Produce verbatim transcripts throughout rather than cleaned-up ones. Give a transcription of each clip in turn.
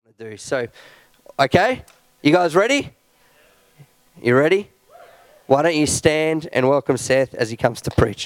do. So, okay, you guys ready? You ready? Why don't you stand and welcome Seth as he comes to preach.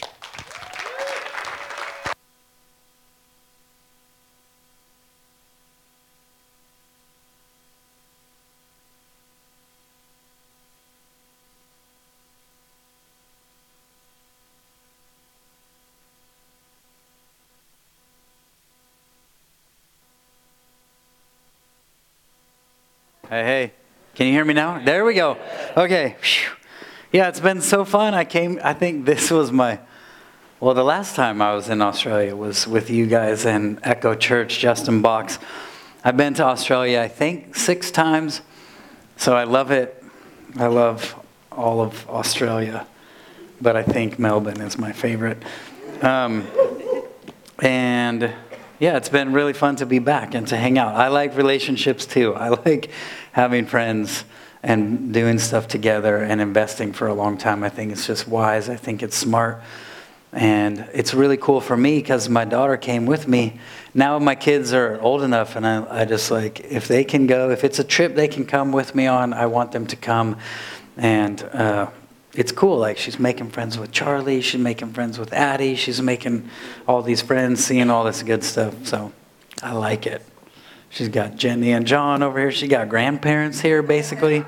Hey, hey, can you hear me now? There we go. Okay. Whew. Yeah, it's been so fun. I came, I think this was my, well, the last time I was in Australia was with you guys and Echo Church, Justin Box. I've been to Australia, I think, six times. So I love it. I love all of Australia. But I think Melbourne is my favorite. Um, and... Yeah, it's been really fun to be back and to hang out. I like relationships too. I like having friends and doing stuff together and investing for a long time. I think it's just wise. I think it's smart. And it's really cool for me because my daughter came with me. Now my kids are old enough and I, I just like, if they can go, if it's a trip they can come with me on, I want them to come. And uh it's cool, like she's making friends with Charlie, she's making friends with Addie, she's making all these friends, seeing all this good stuff, so I like it. She's got Jenny and John over here, she got grandparents here, basically.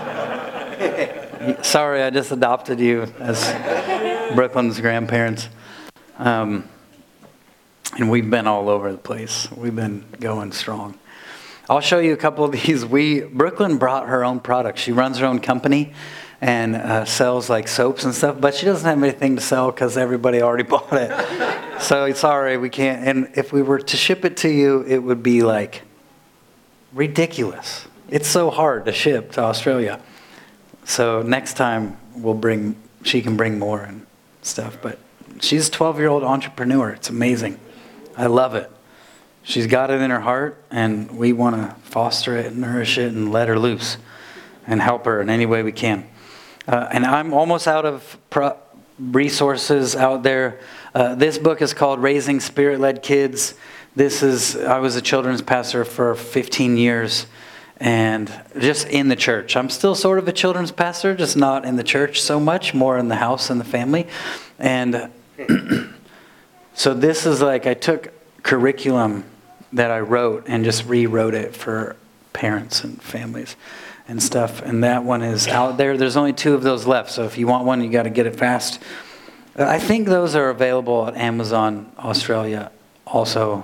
Sorry, I just adopted you as Brooklyn's grandparents. Um, and we've been all over the place. We've been going strong. I'll show you a couple of these. We Brooklyn brought her own products. She runs her own company and uh, sells like soaps and stuff, but she doesn't have anything to sell because everybody already bought it. So sorry, we can't. And if we were to ship it to you, it would be like ridiculous. It's so hard to ship to Australia. So next time we'll bring, she can bring more and stuff. But she's a twelve-year-old entrepreneur. It's amazing. I love it. She's got it in her heart, and we want to foster it, nourish it, and let her loose and help her in any way we can. Uh, and I'm almost out of pro- resources out there. Uh, this book is called Raising Spirit-Led Kids. This is, I was a children's pastor for fifteen years and just in the church. I'm still sort of a children's pastor, just not in the church so much, more in the house and the family. And so this is like, I took curriculum that I wrote and just rewrote it for parents and families and stuff, and that one is out there. There's only two of those left, so if you want one, you got to get it fast. I think those are available at Amazon Australia also.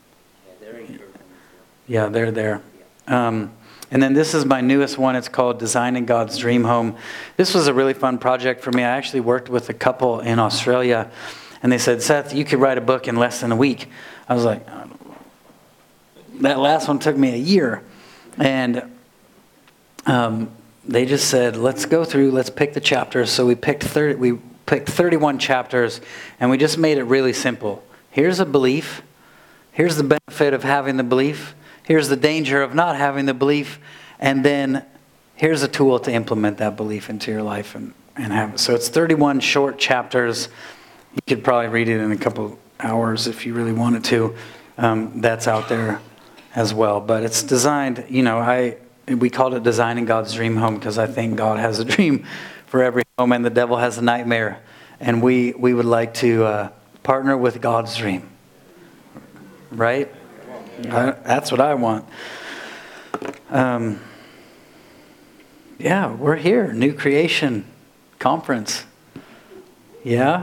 Yeah, they're there. Um, and then this is my newest one. It's called Designing God's Dream Home. This was a really fun project for me. I actually worked with a couple in Australia, and they said, Seth, you could write a book in less than a week. I was like, that last one took me a year. And Um, they just said, let's go through, let's pick the chapters. So we picked thirty, we picked thirty-one chapters, and we just made it really simple. Here's a belief. Here's the benefit of having the belief. Here's the danger of not having the belief. And then here's a tool to implement that belief into your life and, and have it. So it's thirty-one short chapters. You could probably read it in a couple hours if you really wanted to. Um, that's out there as well. But it's designed, you know, I... We called it Designing God's Dream Home because I think God has a dream for every home and the devil has a nightmare. And we, we would like to uh, partner with God's dream. Right? I, that's what I want. Um, yeah, we're here. New Creation Conference. Yeah?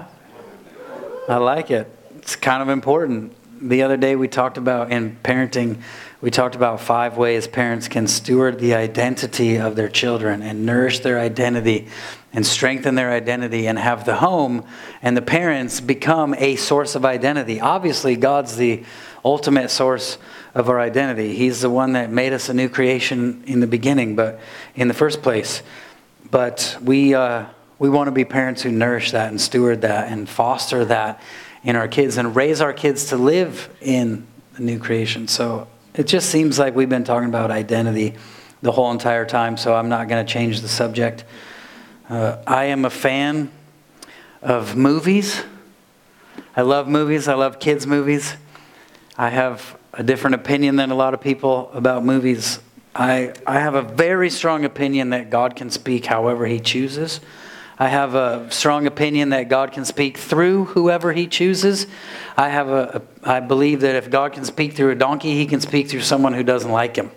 I like it. It's kind of important. The other day we talked about in parenting, we talked about five ways parents can steward the identity of their children and nourish their identity and strengthen their identity and have the home and the parents become a source of identity. Obviously, God's the ultimate source of our identity. He's the one that made us a new creation in the beginning, but in the first place. But we uh, we want to be parents who nourish that and steward that and foster that in our kids and raise our kids to live in the new creation. So it just seems like we've been talking about identity the whole entire time, so I'm not going to change the subject. Uh, I am a fan of movies. I love movies. I love kids' movies. I have a different opinion than a lot of people about movies. I, I have a very strong opinion that God can speak however he chooses. I have a strong opinion that God can speak through whoever he chooses. I have a, a I believe that if God can speak through a donkey, he can speak through someone who doesn't like him.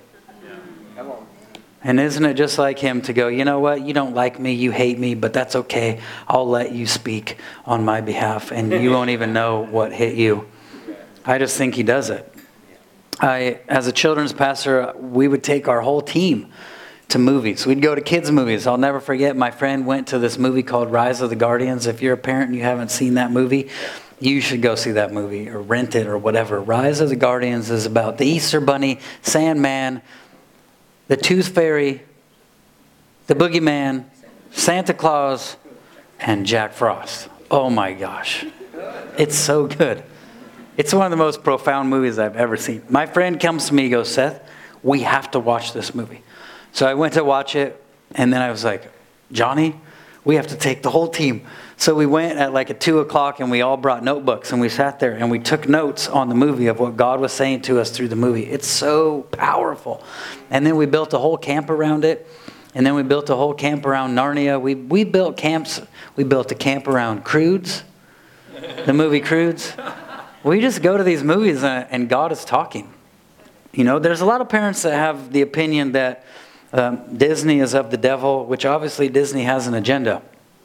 And isn't it just like him to go, you know what, you don't like me, you hate me, but that's okay. I'll let you speak on my behalf, and you won't even know what hit you. I just think he does it. I, as a children's pastor, we would take our whole team to movies. We'd go to kids' movies. I'll never forget, my friend went to this movie called Rise of the Guardians. If you're a parent and you haven't seen that movie, you should go see that movie or rent it or whatever. Rise of the Guardians is about the Easter Bunny, Sandman, the Tooth Fairy, the Boogeyman, Santa Claus, and Jack Frost. Oh my gosh. It's so good. It's one of the most profound movies I've ever seen. My friend comes to me and goes, Seth, we have to watch this movie. So I went to watch it, and then I was like, Johnny, we have to take the whole team. So we went at like at two o'clock, and we all brought notebooks, and we sat there, and we took notes on the movie of what God was saying to us through the movie. It's so powerful. And then we built a whole camp around it, and then we built a whole camp around Narnia. We we built camps. We built a camp around Croods, the movie Croods. We just go to these movies, and, and God is talking. You know, there's a lot of parents that have the opinion that um, Disney is of the devil, which obviously Disney has an agenda.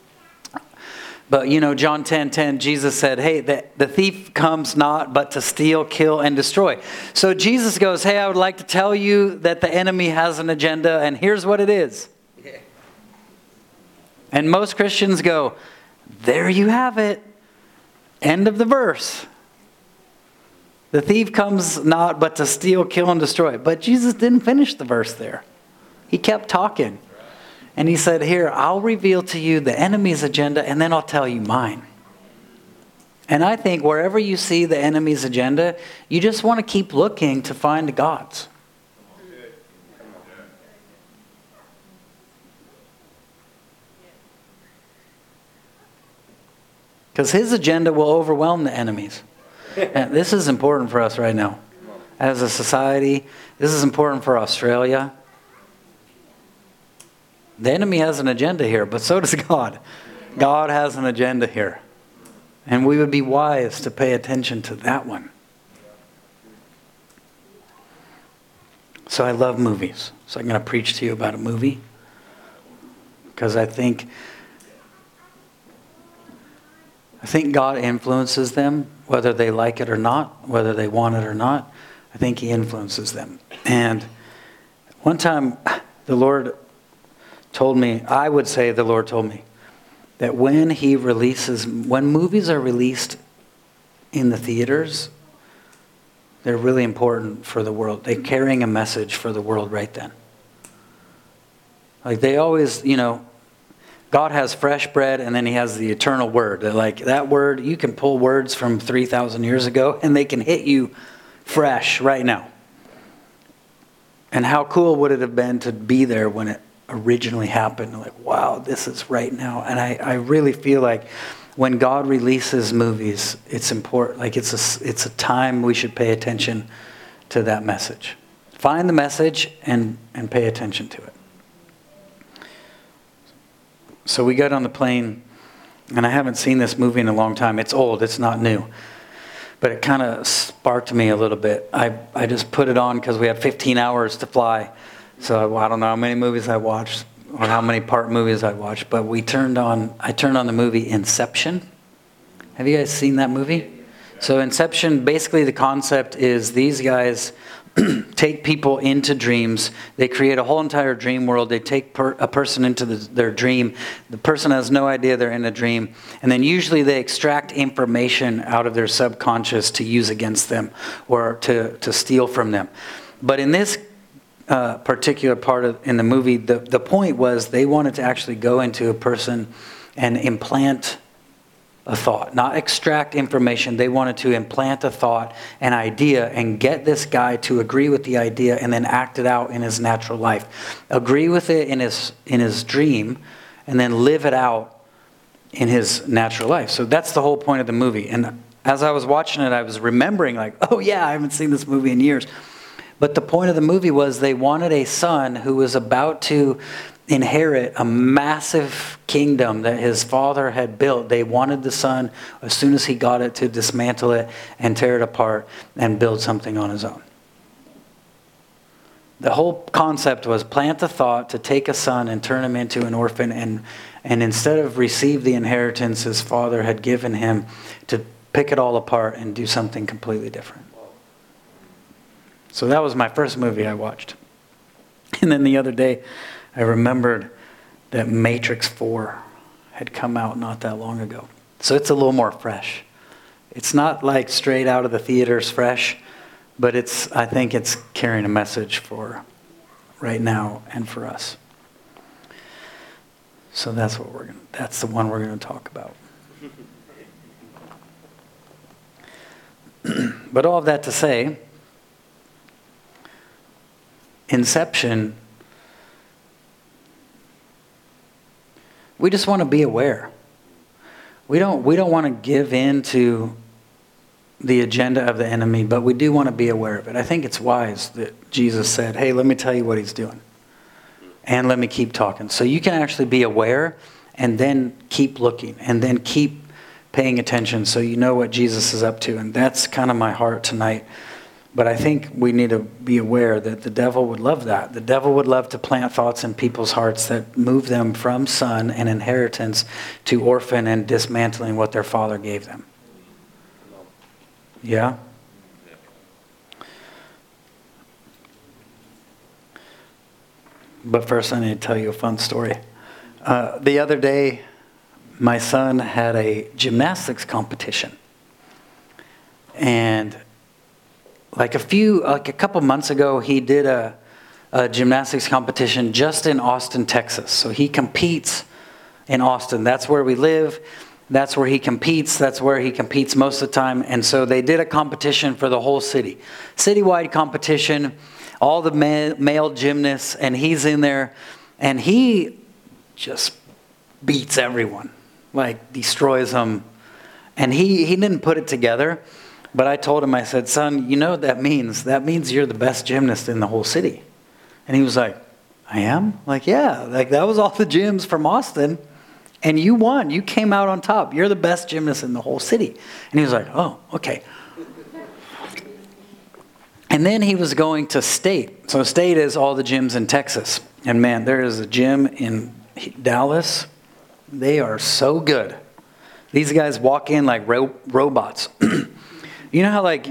But, you know, John ten ten, Jesus said, hey, the, the thief comes not but to steal, kill, and destroy. So Jesus goes, hey, I would like to tell you that the enemy has an agenda, and here's what it is. Yeah. And most Christians go, there you have it. End of the verse. The thief comes not but to steal, kill, and destroy. But Jesus didn't finish the verse there. He kept talking. And he said, here, I'll reveal to you the enemy's agenda, and then I'll tell you mine. And I think wherever you see the enemy's agenda, you just want to keep looking to find God's. Because his agenda will overwhelm the enemies. And this is important for us right now. As a society, this is important for Australia. The enemy has an agenda here, but so does God. God has an agenda here. And we would be wise to pay attention to that one. So I love movies. So I'm going to preach to you about a movie. Because I think, I think God influences them, whether they like it or not, whether they want it or not. I think he influences them. And one time, the Lord told me, I would say the Lord told me, that when he releases, when movies are released in the theaters, they're really important for the world. They're carrying a message for the world right then. Like they always, you know, God has fresh bread and then he has the eternal word. Like that word, you can pull words from three thousand years ago and they can hit you fresh right now. And how cool would it have been to be there when it originally happened? Like, wow, this is right now. And I, I really feel like when God releases movies, it's important. Like it's a, it's a time we should pay attention to that message. Find the message and, and pay attention to it. So we got on the plane, and I haven't seen this movie in a long time. It's old, it's not new. But it kind of sparked me a little bit. I, I just put it on because we had fifteen hours to fly. So I don't know how many movies I watched or how many part movies I watched, but we turned on, I turned on the movie Inception. Have you guys seen that movie? So Inception, basically the concept is these guys take people into dreams. They create a whole entire dream world. They take per, a person into the, their dream. The person has no idea they're in a dream. And then usually they extract information out of their subconscious to use against them or to, to steal from them. But in this Uh, particular part of in the movie, the, the point was they wanted to actually go into a person and implant a thought, not extract information. They wanted to implant a thought, an idea, and get this guy to agree with the idea and then act it out in his natural life. Agree with it in his in his dream and then live it out in his natural life. So that's the whole point of the movie. And as I was watching it, I was remembering like, oh yeah, I haven't seen this movie in years. But the point of the movie was they wanted a son who was about to inherit a massive kingdom that his father had built. They wanted the son, as soon as he got it, to dismantle it and tear it apart and build something on his own. The whole concept was plant the thought to take a son and turn him into an orphan, and, and instead of receive the inheritance his father had given him, to pick it all apart and do something completely different. So that was my first movie I watched. And then the other day, I remembered that Matrix four had come out not that long ago. So it's a little more fresh. It's not like straight out of the theaters fresh, but it's, I think it's carrying a message for right now and for us. So that's what we're going to, that's the one we're going to talk about. But all of that to say, Inception, we just want to be aware. We don't, we don't want to give in to the agenda of the enemy, but we do want to be aware of it. I think it's wise that Jesus said, hey, let me tell you what he's doing. And let me keep talking. So you can actually be aware and then keep looking and then keep paying attention so you know what Jesus is up to. And that's kind of my heart tonight. But I think we need to be aware that the devil would love that. The devil would love to plant thoughts in people's hearts that move them from son and inheritance to orphan and dismantling what their father gave them. Yeah? But first I need to tell you a fun story. Uh, the other day, my son had a gymnastics competition. And like a few, like a couple months ago, he did a, a gymnastics competition just in Austin, Texas. So he competes in Austin. That's where we live. That's where he competes. That's where he competes most of the time. And so they did a competition for the whole city. Citywide competition, all the ma- male gymnasts, and he's in there. And he just beats everyone, like destroys them. And he, he didn't put it together. But I told him, I said, son, you know what that means? That means you're the best gymnast in the whole city. And he was like, I am? Like, yeah, like that was all the gyms from Austin. And you won. You came out on top. You're the best gymnast in the whole city. And he was like, oh, okay. And then he was going to State. So State is all the gyms in Texas. And man, there is a gym in Dallas. They are so good. These guys walk in like ro- robots. You know how like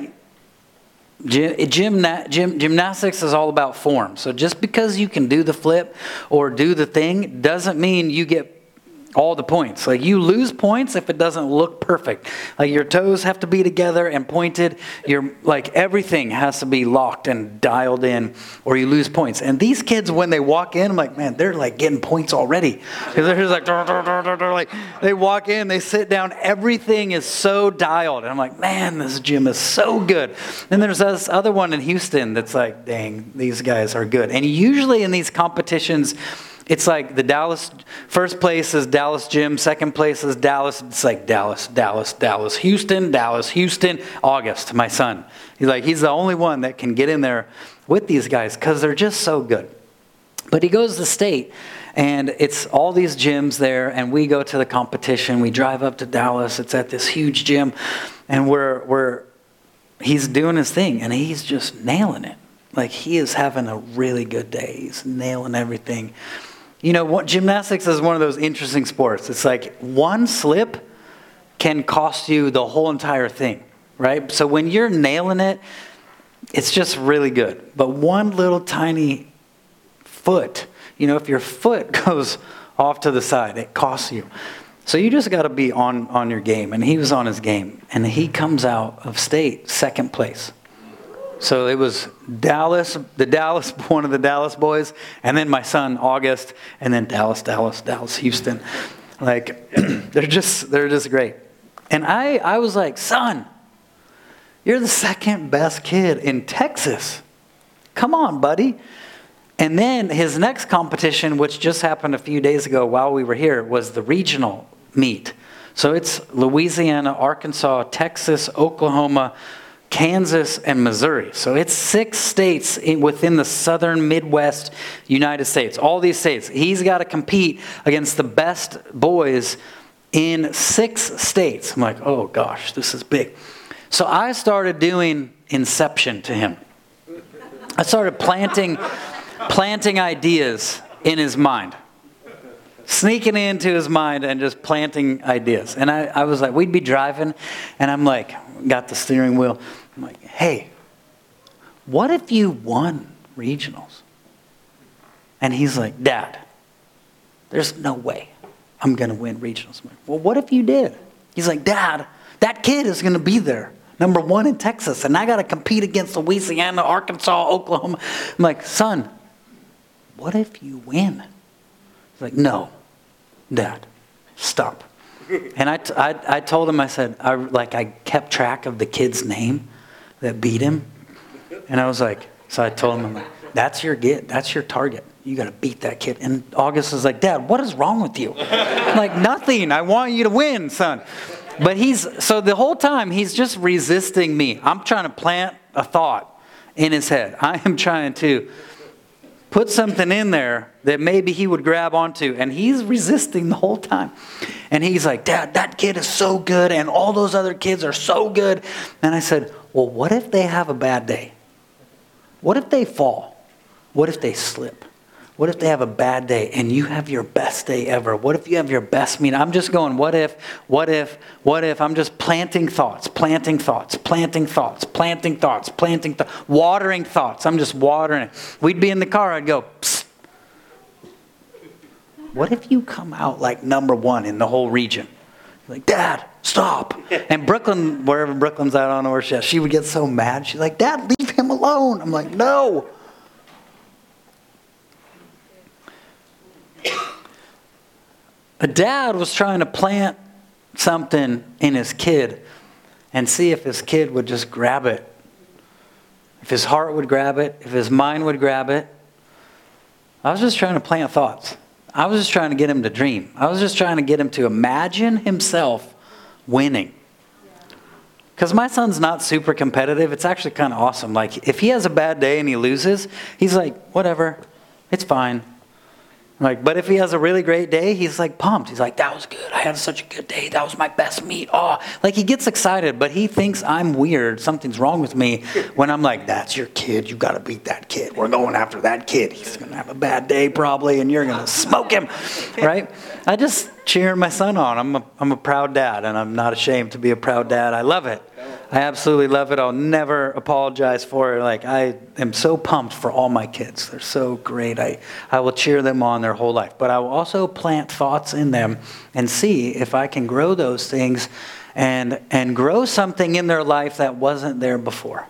gym, gymna- gym, gymnastics is all about form. So just because you can do the flip or do the thing doesn't mean you get all the points. Like you lose points if it doesn't look perfect. Like your toes have to be together and pointed. Your like everything has to be locked and dialed in, or you lose points. And these kids, when they walk in, I'm like, man, they're like getting points already. Because they're just like, dur, dur, dur, dur, dur. Like they walk in, they sit down, everything is so dialed. And I'm like, man, this gym is so good. And there's this other one in Houston that's like, dang, these guys are good. And usually in these competitions, it's like the Dallas, first place is Dallas gym, second place is Dallas. It's like Dallas, Dallas, Dallas, Houston, Dallas, Houston, August, my son. He's like, he's the only one that can get in there with these guys because they're just so good. But he goes to State, and it's all these gyms there, and we go to the competition. We drive up to Dallas. It's at this huge gym, and we're, we're he's doing his thing, and he's just nailing it. Like he is having a really good day. He's nailing everything. You know, what, gymnastics is one of those interesting sports. It's like one slip can cost you the whole entire thing, right? So when you're nailing it, it's just really good. But one little tiny foot, you know, if your foot goes off to the side, it costs you. So you just got to be on, on your game. And he was on his game. And he comes out of State second place. So it was Dallas, the Dallas, one of the Dallas boys, and then my son, August, and then Dallas, Dallas, Dallas, Houston. Like, they're just, they're just great. And I, I was like, son, you're the second best kid in Texas. Come on, buddy. And then his next competition, which just happened a few days ago while we were here, was the regional meet. So it's Louisiana, Arkansas, Texas, Oklahoma, Kansas, and Missouri. So it's six states in, within the southern Midwest United States. All these states. He's got to compete against the best boys in six states. I'm like, oh gosh, this is big. So I started doing Inception to him. I started planting, planting ideas in his mind. Sneaking into his mind and just planting ideas. And I, I was like, we'd be driving, and I'm like, got the steering wheel. I'm like, hey, what if you won regionals? And he's like, Dad, there's no way I'm going to win regionals. I'm like, well, what if you did? He's like, Dad, that kid is going to be there. Number one in Texas. And I got to compete against Louisiana, Arkansas, Oklahoma. I'm like, son, what if you win? He's like, no, Dad, stop. And I, t- I, I told him, I said, I, like I kept track of the kid's name that beat him. And I was like, so I told him, I'm like, that's your get, that's your target. You got to beat that kid. And August was like, Dad, what is wrong with you? I'm like, nothing. I want you to win, son. But he's, so the whole time he's just resisting me. I'm trying to plant a thought in his head. I am trying to put something in there that maybe he would grab onto. And he's resisting the whole time. And he's like, Dad, that kid is so good. And all those other kids are so good. And I said, well, what if they have a bad day? What if they fall? What if they slip? What if they have a bad day and you have your best day ever? What if you have your best meeting? I'm just going, what if, what if, what if? I'm just planting thoughts, planting thoughts, planting thoughts, planting thoughts, planting thoughts, watering thoughts. I'm just watering it. We'd be in the car. I'd go, psst. What if you come out like number one in the whole region? Like, Dad, stop. And Brooklyn, wherever Brooklyn's at, I don't know where she is, she would get so mad. She's like, Dad, leave him alone. I'm like, no. A dad was trying to plant something in his kid and see if his kid would just grab it. If his heart would grab it, if his mind would grab it. I was just trying to plant thoughts. I was just trying to get him to dream. I was just trying to get him to imagine himself winning. Because my son's not super competitive. It's actually kind of awesome. Like, if he has a bad day and he loses, he's like, whatever, it's fine. Like, but if he has a really great day, he's like pumped. He's like, that was good. I had such a good day. That was my best meet. Oh, like he gets excited, but he thinks I'm weird. Something's wrong with me when I'm like, that's your kid. You got to beat that kid. We're going after that kid. He's going to have a bad day probably, and you're going to smoke him, right? I just cheer my son on. I'm a, I'm a proud dad, and I'm not ashamed to be a proud dad. I love it. I absolutely love it. I'll never apologize for it. Like, I am so pumped for all my kids. They're so great. I, I will cheer them on their whole life. But I will also plant thoughts in them and see if I can grow those things and, and grow something in their life that wasn't there before.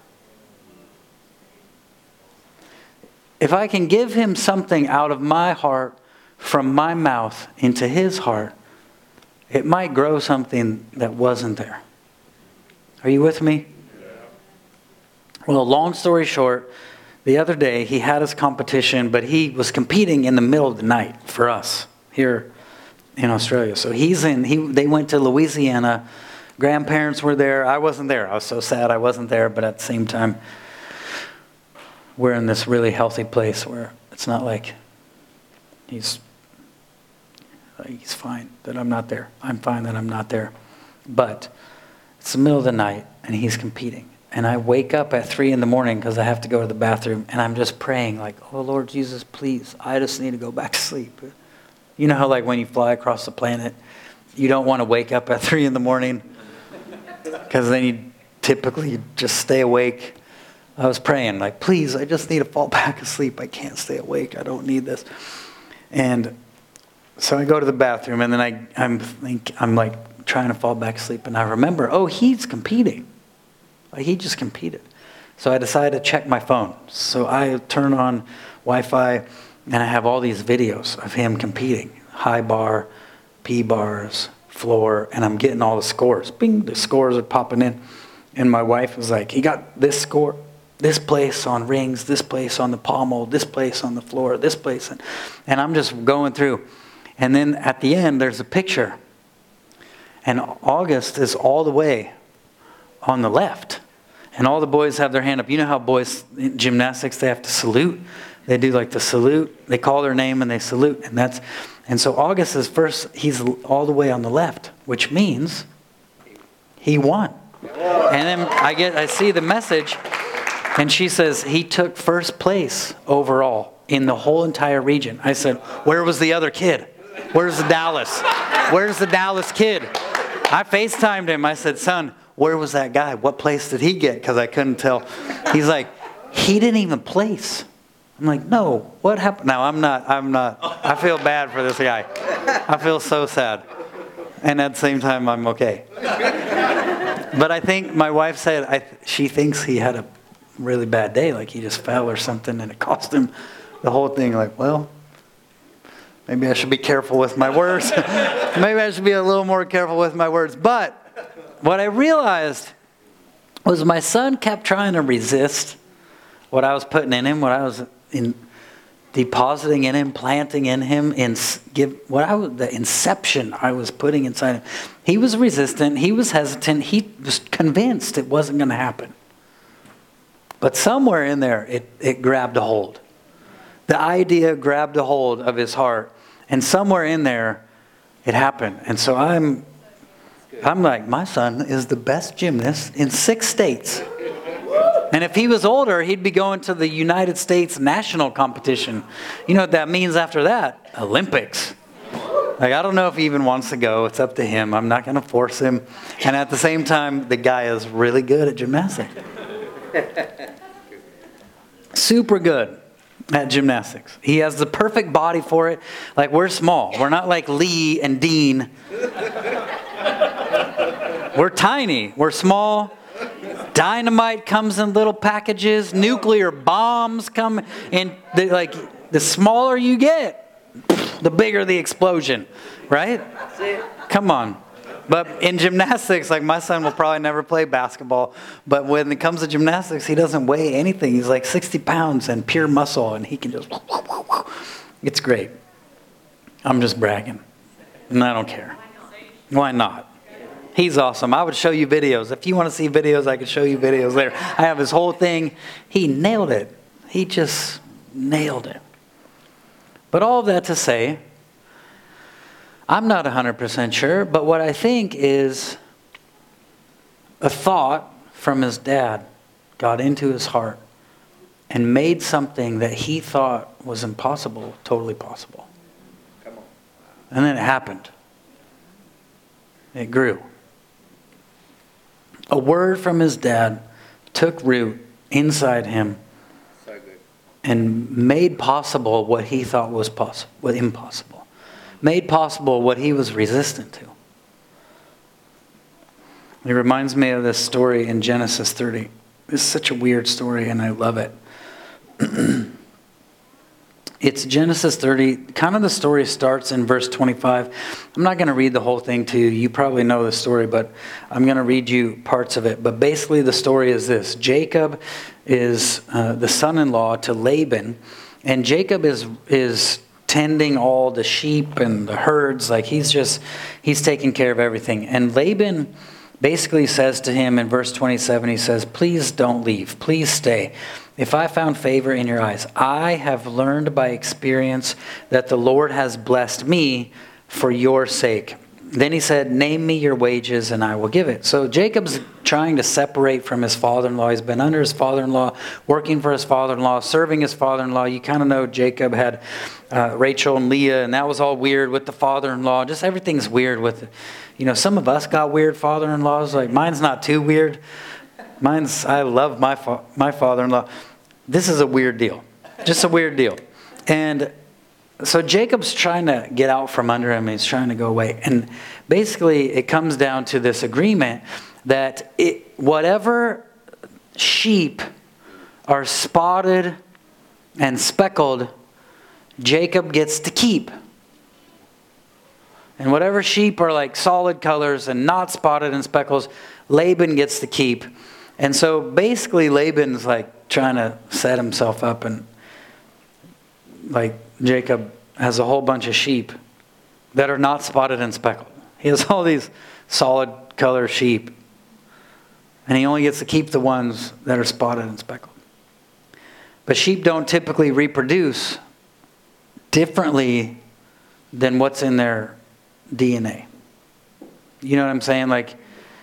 If I can give him something out of my heart from my mouth into his heart, it might grow something that wasn't there. Are you with me? Yeah. Well, long story short, the other day he had his competition, but he was competing in the middle of the night for us here in Australia. So he's in, he, they went to Louisiana. Grandparents were there. I wasn't there. I was so sad I wasn't there, but at the same time, we're in this really healthy place where it's not like he's, like he's fine that I'm not there. I'm fine that I'm not there. But it's the middle of the night, and he's competing. And I wake up at three in the morning because I have to go to the bathroom, and I'm just praying like, oh, Lord Jesus, please, I just need to go back to sleep. You know how like when you fly across the planet, you don't want to wake up at three in the morning because then you typically just stay awake. I was praying like, please, I just need to fall back asleep. I can't stay awake. I don't need this. And so I go to the bathroom, and then I, I'm think I'm like, trying to fall back asleep, and I remember, oh, he's competing. Like, he just competed. So I decided to check my phone. So I turn on Wi-Fi, and I have all these videos of him competing. High bar, P-bars, floor, and I'm getting all the scores. Bing, the scores are popping in. And my wife was like, he got this score, this place on rings, this place on the pommel, this place on the floor, this place. And I'm just going through. And then at the end, there's a picture. And August is all the way on the left. And all the boys have their hand up. You know how boys in gymnastics, they have to salute? They do like the salute. They call their name and they salute. And that's and so August is first, he's all the way on the left, which means he won. And then I get I see the message, and she says he took first place overall in the whole entire region. I said, where was the other kid? Where's the Dallas? Where's the Dallas kid? I FaceTimed him. I said, son, where was that guy? What place did he get? Because I couldn't tell. He's like, he didn't even place. I'm like, no, what happened? Now, I'm not, I'm not, I feel bad for this guy. I feel so sad. And at the same time, I'm okay. But I think my wife said I, she thinks he had a really bad day, like he just fell or something, and it cost him the whole thing. Like, well, maybe I should be careful with my words. Maybe I should be a little more careful with my words. But what I realized was my son kept trying to resist what I was putting in him, what I was in depositing in him, planting in him, in give what I was the inception I was putting inside him. He was resistant. He was hesitant. He was convinced it wasn't going to happen. But somewhere in there, it it grabbed a hold. The idea grabbed a hold of his heart, and somewhere in there, it happened. And so I'm. I'm like, my son is the best gymnast in six states. And if he was older, he'd be going to the United States national competition. You know what that means after that? Olympics. Like, I don't know if he even wants to go. It's up to him. I'm not going to force him. And at the same time, the guy is really good at gymnastics. Super good at gymnastics. He has the perfect body for it. Like, we're small. We're not like Lee and Dean. We're tiny. We're small. Dynamite comes in little packages. Nuclear bombs come in. The, like, the smaller you get, the bigger the explosion. Right? Come on. But in gymnastics, like my son will probably never play basketball. But when it comes to gymnastics, he doesn't weigh anything. He's like sixty pounds and pure muscle. And he can just... It's great. I'm just bragging. And I don't care. Why not? He's awesome. I would show you videos. If you want to see videos, I could show you videos there. I have his whole thing. He nailed it. He just nailed it. But all of that to say, I'm not one hundred percent sure, but what I think is a thought from his dad got into his heart and made something that he thought was impossible totally possible. Come on. And then it happened. It grew. A word from his dad took root inside him so good. And made possible what he thought was possible, was impossible. Made possible what he was resistant to. It reminds me of this story in Genesis thirty. It's such a weird story, and I love it. It's Genesis thirty. Kind of the story starts in verse twenty-five. I'm not going to read the whole thing to you. You probably know the story, but I'm going to read you parts of it. But basically the story is this. Jacob is uh, the son-in-law to Laban, and Jacob is is tending all the sheep and the herds. Like he's just, he's taking care of everything. And Laban basically says to him in verse twenty-seven, he says, please don't leave. Please stay. If I found favor in your eyes, I have learned by experience that the Lord has blessed me for your sake. Then he said, name me your wages and I will give it. So Jacob's trying to separate from his father-in-law. He's been under his father-in-law, working for his father-in-law, serving his father-in-law. You kind of know Jacob had uh, Rachel and Leah, and that was all weird with the father-in-law. Just everything's weird with, you know, some of us got weird father-in-laws. Like mine's not too weird. Mine's, I love my fa- my father-in-law. This is a weird deal. Just a weird deal. And so Jacob's trying to get out from under him. He's trying to go away. And basically it comes down to this agreement that it, whatever sheep are spotted and speckled, Jacob gets to keep. And whatever sheep are like solid colors and not spotted and speckles, Laban gets to keep. And so basically Laban's like trying to set himself up, and like Jacob has a whole bunch of sheep that are not spotted and speckled. He has all these solid color sheep. And he only gets to keep the ones that are spotted and speckled. But sheep don't typically reproduce differently than what's in their D N A. You know what I'm saying? Like,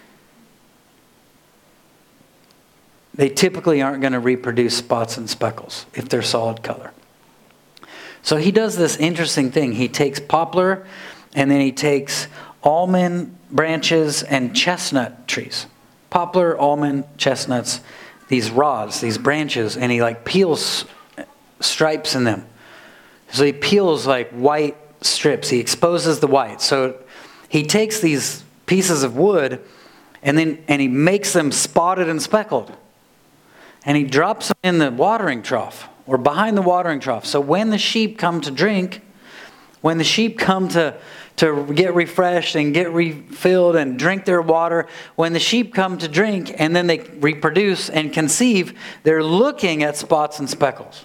they typically aren't going to reproduce spots and speckles if they're solid color. So he does this interesting thing. He takes poplar, and then he takes almond branches and chestnut trees. Poplar, almond, chestnuts, these rods, these branches, and he like peels stripes in them. So he peels like white strips. He exposes the white. So he takes these pieces of wood and then and he makes them spotted and speckled. And he drops them in the watering trough or behind the watering trough. So when the sheep come to drink, when the sheep come to, to get refreshed and get refilled and drink their water, when the sheep come to drink and then they reproduce and conceive, they're looking at spots and speckles.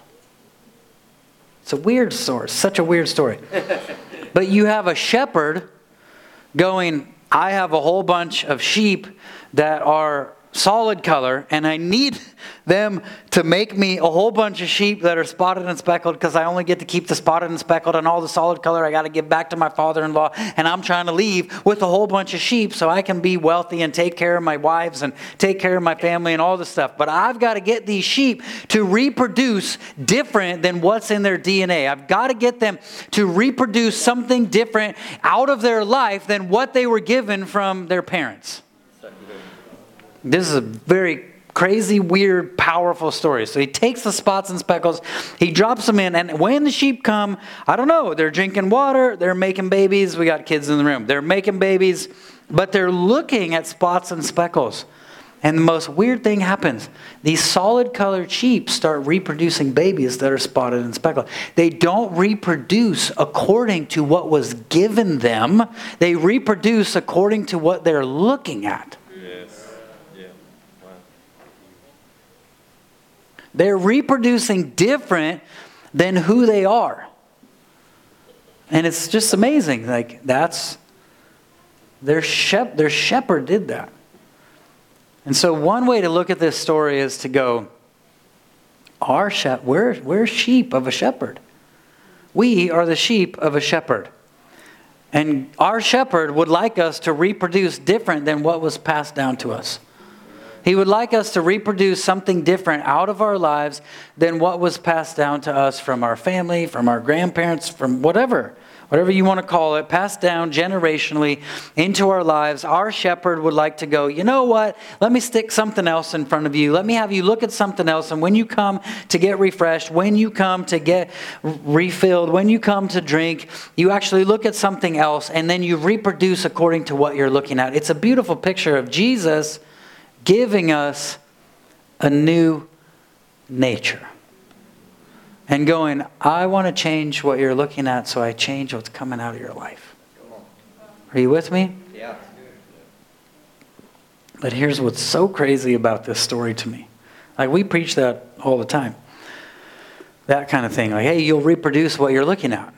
It's a weird story, such a weird story. But you have a shepherd going, I have a whole bunch of sheep that are solid color, and I need them to make me a whole bunch of sheep that are spotted and speckled because I only get to keep the spotted and speckled, and all the solid color I got to give back to my father-in-law, and I'm trying to leave with a whole bunch of sheep so I can be wealthy and take care of my wives and take care of my family and all this stuff. But I've got to get these sheep to reproduce different than what's in their D N A. I've got to get them to reproduce something different out of their life than what they were given from their parents. This is a very crazy, weird, powerful story. So he takes the spots and speckles, he drops them in, and when the sheep come, I don't know, they're drinking water, they're making babies. We got kids in the room. They're making babies, but they're looking at spots and speckles. And the most weird thing happens. These solid colored sheep start reproducing babies that are spotted and speckled. They don't reproduce according to what was given them. They reproduce according to what they're looking at. They're reproducing different than who they are. And it's just amazing. Like, that's, their, shep, their shepherd did that. And so one way to look at this story is to go, our shep, we're, we're sheep of a shepherd. We are the sheep of a shepherd. And our shepherd would like us to reproduce different than what was passed down to us. He would like us to reproduce something different out of our lives than what was passed down to us from our family, from our grandparents, from whatever, whatever you want to call it, passed down generationally into our lives. Our shepherd would like to go, you know what? Let me stick something else in front of you. Let me have you look at something else. And when you come to get refreshed, when you come to get refilled, when you come to drink, you actually look at something else and then you reproduce according to what you're looking at. It's a beautiful picture of Jesus giving us a new nature. And going, I want to change what you're looking at, so I change what's coming out of your life. Are you with me? Yeah. But here's what's so crazy about this story to me. Like, we preach that all the time. That kind of thing. Like, hey, you'll reproduce what you're looking at.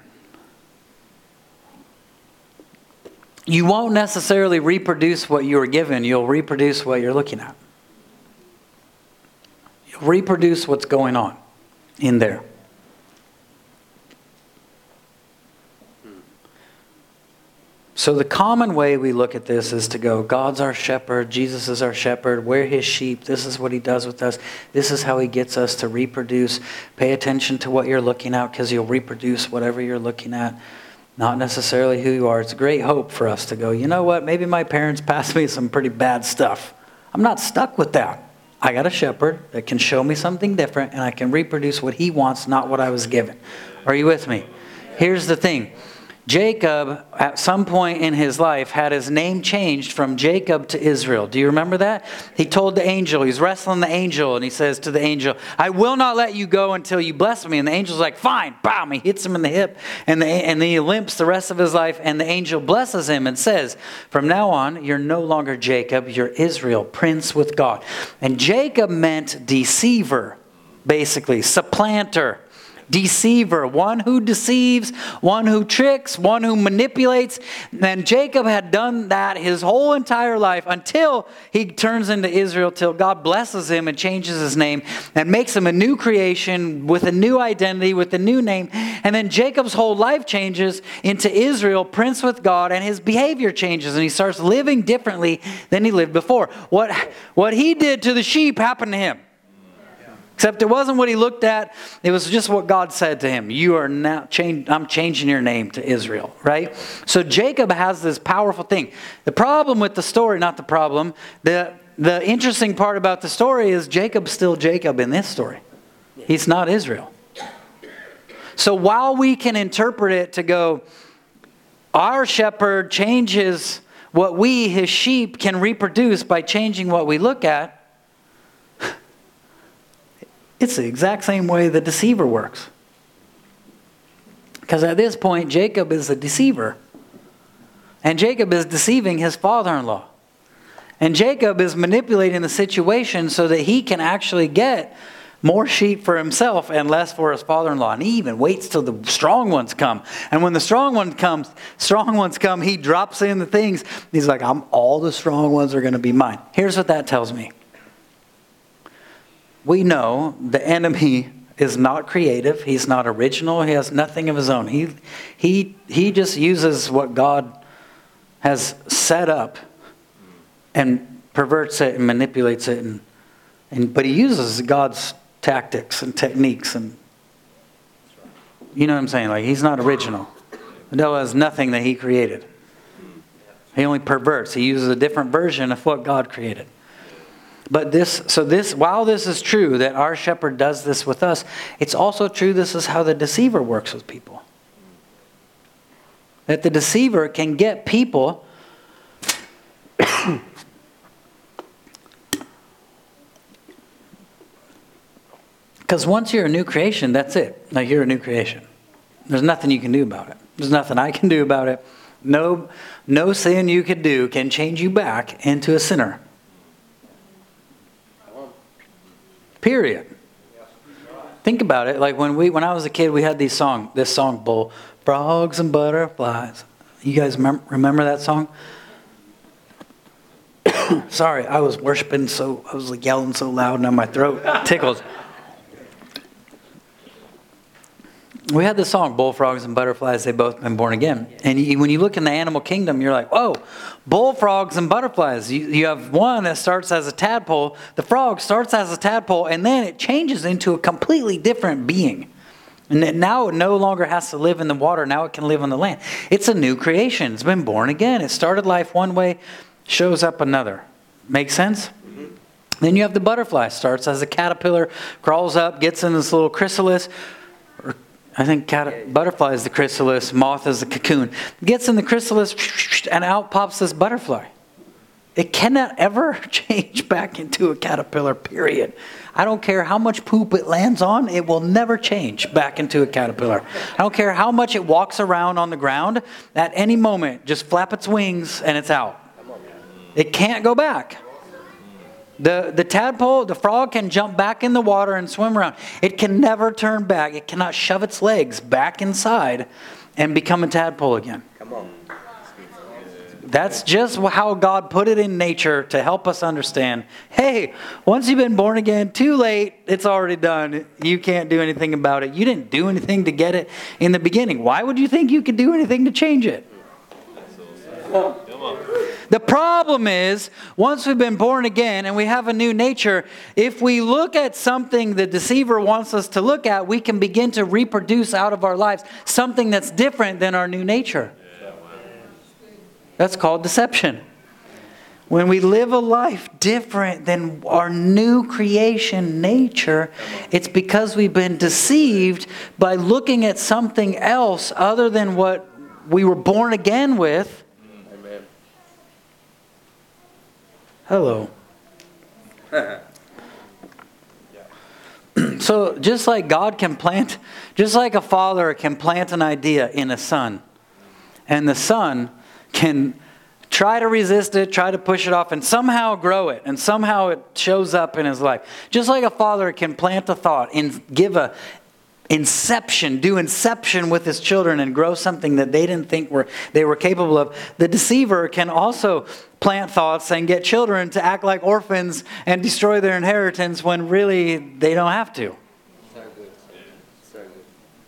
You won't necessarily reproduce what you were given. You'll reproduce what you're looking at. You'll reproduce what's going on in there. So the common way we look at this is to go, God's our shepherd, Jesus is our shepherd, we're his sheep, this is what he does with us, this is how he gets us to reproduce. Pay attention to what you're looking at because you'll reproduce whatever you're looking at. Not necessarily who you are. It's a great hope for us to go, you know what, maybe my parents passed me some pretty bad stuff. I'm not stuck with that. I got a shepherd that can show me something different and I can reproduce what he wants, not what I was given. Are you with me? Here's the thing. Jacob, at some point in his life, had his name changed from Jacob to Israel. Do you remember that? He told the angel, he's wrestling the angel, and he says to the angel, I will not let you go until you bless me. And the angel's like, fine, bam, he hits him in the hip, and, the, and he limps the rest of his life, and the angel blesses him and says, from now on, you're no longer Jacob, you're Israel, prince with God. And Jacob meant deceiver, basically, supplanter, deceiver, one who deceives, one who tricks, one who manipulates. And Jacob had done that his whole entire life until he turns into Israel, till God blesses him and changes his name and makes him a new creation with a new identity, with a new name. And then Jacob's whole life changes into Israel, prince with God, and his behavior changes and he starts living differently than he lived before. What, what he did to the sheep happened to him. Except it wasn't what he looked at. It was just what God said to him. You are now changed. I'm changing your name to Israel, right? So Jacob has this powerful thing. The problem with the story, not the problem, the, the interesting part about the story is Jacob's still Jacob in this story. He's not Israel. So while we can interpret it to go, our shepherd changes what we, his sheep, can reproduce by changing what we look at, it's the exact same way the deceiver works. Because at this point, Jacob is the deceiver. And Jacob is deceiving his father-in-law. And Jacob is manipulating the situation so that he can actually get more sheep for himself and less for his father-in-law. And he even waits till the strong ones come. And when the strong one comes, strong ones come, he drops in the things. He's like, I'm, all the strong ones are going to be mine. Here's what that tells me. We know the enemy is not creative. He's not original. He has nothing of his own. He, he, he just uses what God has set up and perverts it and manipulates it. And, and but he uses God's tactics and techniques. And you know what I'm saying? Like, he's not original. The devil has nothing that he created. He only perverts. He uses a different version of what God created. But this, so this, while this is true that our shepherd does this with us, it's also true this is how the deceiver works with people. That the deceiver can get people because once you're a new creation, that's it. Like, you're a new creation. There's nothing you can do about it. There's nothing I can do about it. No, no sin you could do can change you back into a sinner. Period. Think about it. Like when we, when I was a kid, we had these song, this song, Bull, Frogs and Butterflies. You guys remember, remember that song? Sorry, I was worshiping so, I was like yelling so loud now my throat tickles. We had this song, Bullfrogs and Butterflies, they've both been born again. And you, when you look in the animal kingdom, you're like, whoa, bullfrogs and butterflies. You, you have one that starts as a tadpole. The frog starts as a tadpole, and then it changes into a completely different being. And it, now it no longer has to live in the water. Now it can live on the land. It's a new creation. It's been born again. It started life one way, shows up another. Make sense? Mm-hmm. Then you have the butterfly. Starts as a caterpillar, crawls up, gets in this little chrysalis. I think cat- butterfly is the chrysalis, moth is the cocoon. Gets in the chrysalis, and out pops this butterfly. It cannot ever change back into a caterpillar, period. I don't care how much poop it lands on, it will never change back into a caterpillar. I don't care how much it walks around on the ground, at any moment, just flap its wings and it's out. It can't go back. The, the tadpole, the frog can jump back in the water and swim around. It can never turn back. It cannot shove its legs back inside and become a tadpole again. Come on. That's just how God put it in nature to help us understand, hey, once you've been born again, too late, it's already done. You can't do anything about it. You didn't do anything to get it in the beginning. Why would you think you could do anything to change it? The problem is, once we've been born again and we have a new nature, if we look at something the deceiver wants us to look at, we can begin to reproduce out of our lives something that's different than our new nature. That's called deception. When we live a life different than our new creation nature, it's because we've been deceived by looking at something else other than what we were born again with. Hello. So just like God can plant, just like a father can plant an idea in a son, and the son can try to resist it, try to push it off, and somehow grow it, and somehow it shows up in his life. Just like a father can plant a thought and give a inception, do inception with his children and grow something that they didn't think were they were capable of. The deceiver can also plant thoughts and get children to act like orphans and destroy their inheritance when really they don't have to. So good. So good.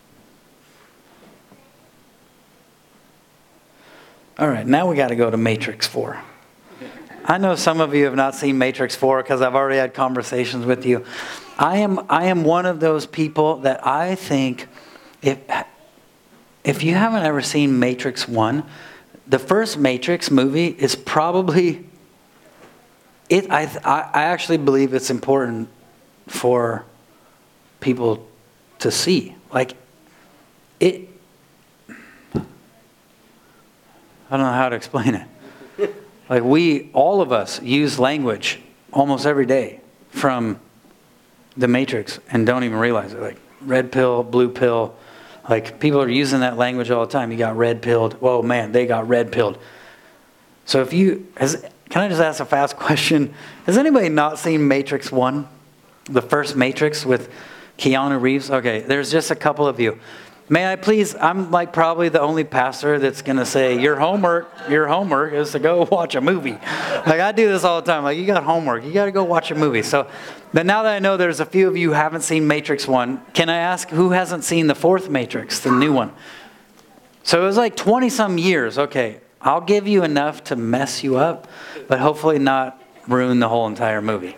All right, now we got to go to Matrix four. I know some of you have not seen Matrix four because I've already had conversations with you. I am I am one of those people that I think if if you haven't ever seen Matrix one, the first Matrix movie is probably it. I I actually believe it's important for people to see. Like it. I don't know how to explain it. Like we, all of us, use language almost every day from the Matrix and don't even realize it. Like red pill, blue pill. Like people are using that language all the time. You got red pilled. Whoa, man, they got red pilled. So if you, has, can I just ask a fast question? Has anybody not seen Matrix one? The first Matrix with Keanu Reeves? Okay, there's just a couple of you. May I please, I'm like probably the only pastor that's going to say, your homework, your homework is to go watch a movie. Like I do this all the time. Like you got homework, you got to go watch a movie. So, but now that I know there's a few of you who haven't seen Matrix one, can I ask who hasn't seen the fourth Matrix, the new one? So it was like twenty some years. Okay, I'll give you enough to mess you up, but hopefully not ruin the whole entire movie.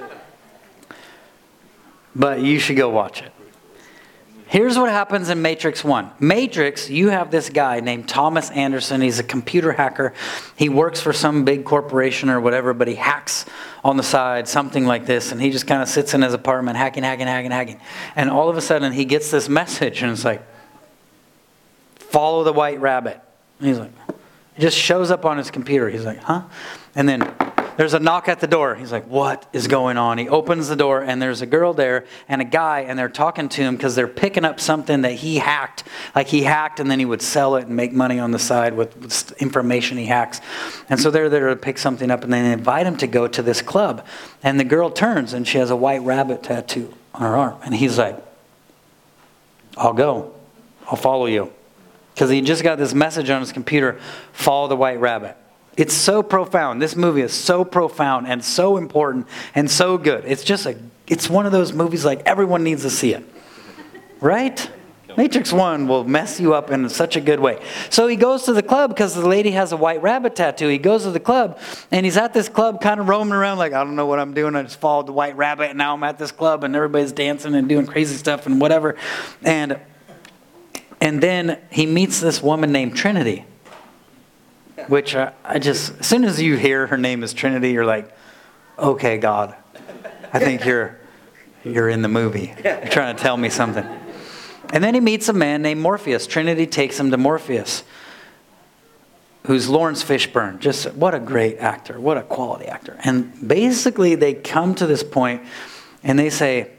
But you should go watch it. Here's what happens in Matrix one. Matrix, you have this guy named Thomas Anderson. He's a computer hacker. He works for some big corporation or whatever, but he hacks on the side, something like this. And he just kind of sits in his apartment, hacking, hacking, hacking, hacking. And all of a sudden, he gets this message, and it's like, follow the white rabbit. And he's like, it just shows up on his computer. He's like, huh? And then there's a knock at the door. He's like, what is going on? He opens the door, and there's a girl there and a guy, and they're talking to him because they're picking up something that he hacked. Like he hacked, and then he would sell it and make money on the side with, with information he hacks. And so they're there to pick something up, and they invite him to go to this club. And the girl turns, and she has a white rabbit tattoo on her arm. And he's like, I'll go. I'll follow you. Because he just got this message on his computer, follow the white rabbit. It's so profound. This movie is so profound and so important and so good. It's just a, it's one of those movies like everyone needs to see it. Right? Matrix one will mess you up in such a good way. So he goes to the club because the lady has a white rabbit tattoo. He goes to the club and he's at this club kind of roaming around like, I don't know what I'm doing. I just followed the white rabbit and now I'm at this club and everybody's dancing and doing crazy stuff and whatever. And, and then he meets this woman named Trinity. Which I, I just, as soon as you hear her name is Trinity, you're like, okay, God, I think you're you're in the movie. You're trying to tell me something. And then he meets a man named Morpheus. Trinity takes him to Morpheus, who's Lawrence Fishburne. Just what a great actor. What a quality actor. And basically they come to this point and they say,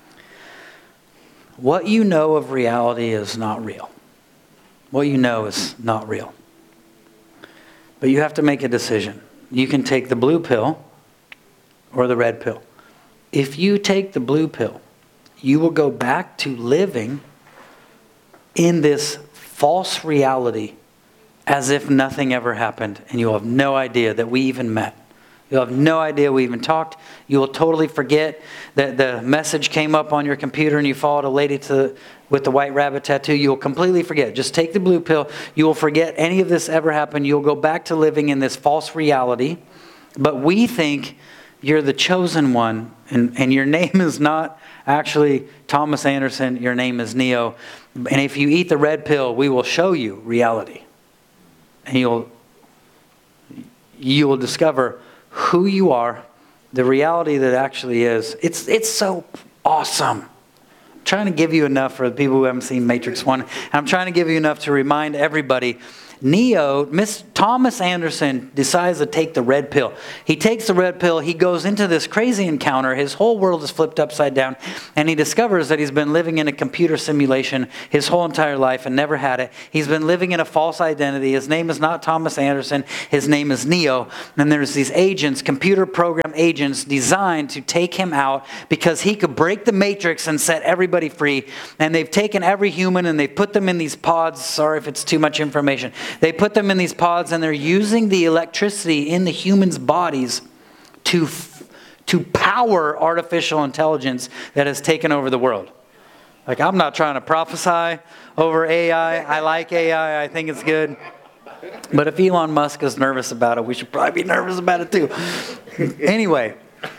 what you know of reality is not real. What you know is not real. But you have to make a decision. You can take the blue pill or the red pill. If you take the blue pill, you will go back to living in this false reality as if nothing ever happened, and you'll have no idea that we even met. You'll have no idea we even talked. You will totally forget that the message came up on your computer and you followed a lady to with the white rabbit tattoo. You will completely forget. Just take the blue pill. You will forget any of this ever happened. You'll go back to living in this false reality. But we think you're the chosen one, and, and your name is not actually Thomas Anderson. Your name is Neo. And if you eat the red pill, we will show you reality. And you'll you will discover who you are, the reality that actually is. It's it's so awesome. I'm trying to give you enough for the people who haven't seen Matrix one. And I'm trying to give you enough to remind everybody. Neo, Miss Thomas Anderson decides to take the red pill. He takes the red pill. He goes into this crazy encounter. His whole world is flipped upside down. And he discovers that he's been living in a computer simulation his whole entire life and never had it. He's been living in a false identity. His name is not Thomas Anderson. His name is Neo. And there's these agents, computer program agents, designed to take him out because he could break the matrix and set everybody free. And they've taken every human and they've put them in these pods. Sorry if it's too much information. They put them in these pods and they're using the electricity in the humans' bodies to, to power artificial intelligence that has taken over the world. Like, I'm not trying to prophesy over A I. I like A I. I think it's good. But if Elon Musk is nervous about it, we should probably be nervous about it too. Anyway,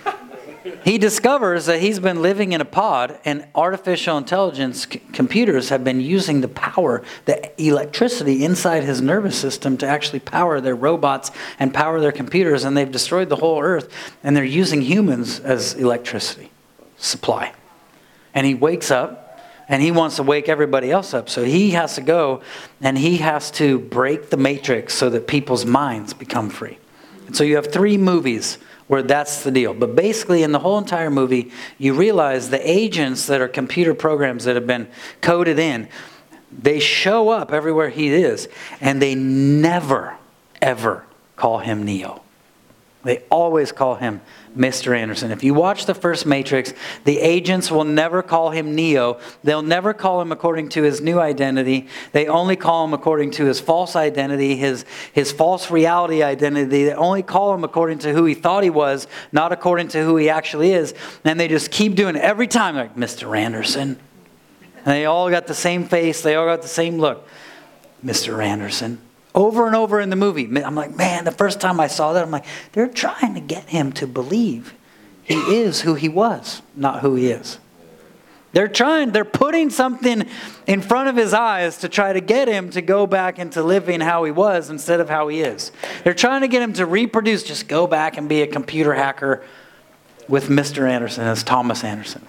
he discovers that he's been living in a pod and artificial intelligence c- computers have been using the power, the electricity inside his nervous system to actually power their robots and power their computers, and they've destroyed the whole earth, and they're using humans as electricity supply. And he wakes up and he wants to wake everybody else up, so he has to go and he has to break the matrix so that people's minds become free. And so you have three movies where that's the deal. But basically in the whole entire movie, you realize the agents that are computer programs that have been coded in, they show up everywhere he is, and they never, ever call him Neo. They always call him Mister Anderson. If you watch the first Matrix, the agents will never call him Neo. They'll never call him according to his new identity. They only call him according to his false identity, his, his false reality identity. They only call him according to who he thought he was, not according to who he actually is. And they just keep doing it every time, like, Mister Anderson. And they all got the same face. They all got the same look. Mister Anderson. Over and over in the movie. I'm like, man, the first time I saw that, I'm like, they're trying to get him to believe he is who he was, not who he is. They're trying, they're putting something in front of his eyes to try to get him to go back into living how he was instead of how he is. They're trying to get him to reproduce, just go back and be a computer hacker with Mister Anderson as Thomas Anderson.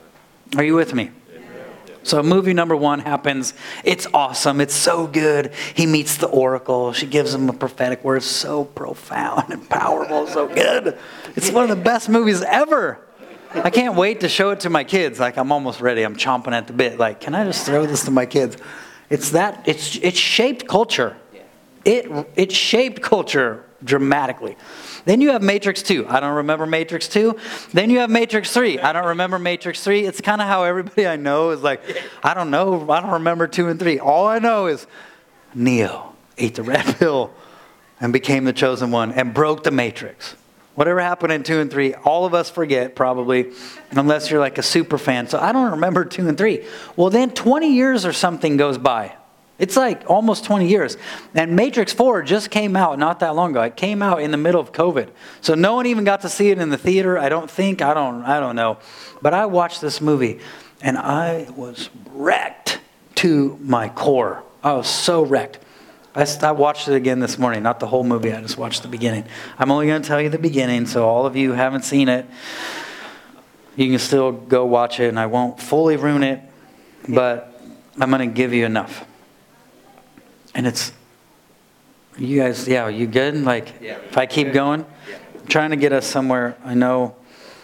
Are you with me? So movie number one happens. It's awesome. It's so good. He meets the Oracle. She gives him a prophetic word. So profound and powerful. So good. It's one of the best movies ever. I can't wait to show it to my kids. Like, I'm almost ready. I'm chomping at the bit. Like, can I just throw this to my kids? It's that. It's it's shaped culture. It it shaped culture dramatically. Then you have Matrix two. I don't remember Matrix two. Then you have Matrix three. I don't remember Matrix three. It's kind of how everybody I know is like, I don't know. I don't remember two and three. All I know is Neo ate the red pill and became the chosen one and broke the Matrix. Whatever happened in two and three, all of us forget probably, unless you're like a super fan. So I don't remember two and three. Well, then twenty years or something goes by. It's like almost twenty years. And Matrix four just came out not that long ago. It came out in the middle of COVID. So no one even got to see it in the theater. I don't think. I don't I don't know. But I watched this movie and I was wrecked to my core. I was so wrecked. I, I watched it again this morning. Not the whole movie. I just watched the beginning. I'm only going to tell you the beginning. So all of you who haven't seen it, you can still go watch it. And I won't fully ruin it. But I'm going to give you enough. And it's, you guys, yeah, are you good? Like, yeah, if I keep going? Yeah. I'm trying to get us somewhere, I know.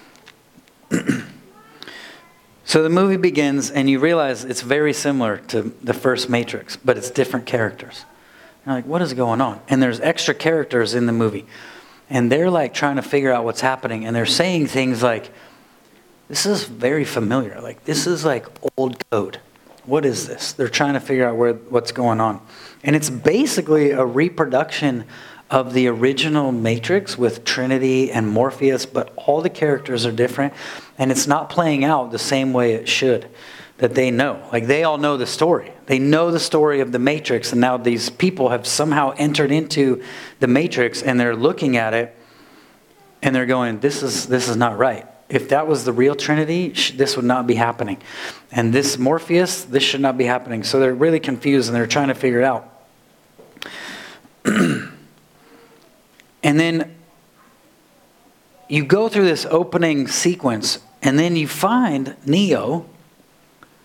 So the movie begins, and you realize it's very similar to the first Matrix, but it's different characters. You're like, what is going on? And there's extra characters in the movie. And they're like trying to figure out what's happening. And they're saying things like, this is very familiar. Like, this is like old code. What is this? They're trying to figure out where what's going on. And it's basically a reproduction of the original Matrix with Trinity and Morpheus, but all the characters are different. And it's not playing out the same way it should, that they know. Like, they all know the story. They know the story of the Matrix, and now these people have somehow entered into the Matrix, and they're looking at it, and they're going, this is this is not right. If that was the real Trinity, this would not be happening. And this Morpheus, this should not be happening. So they're really confused and they're trying to figure it out. And then you go through this opening sequence and then you find Neo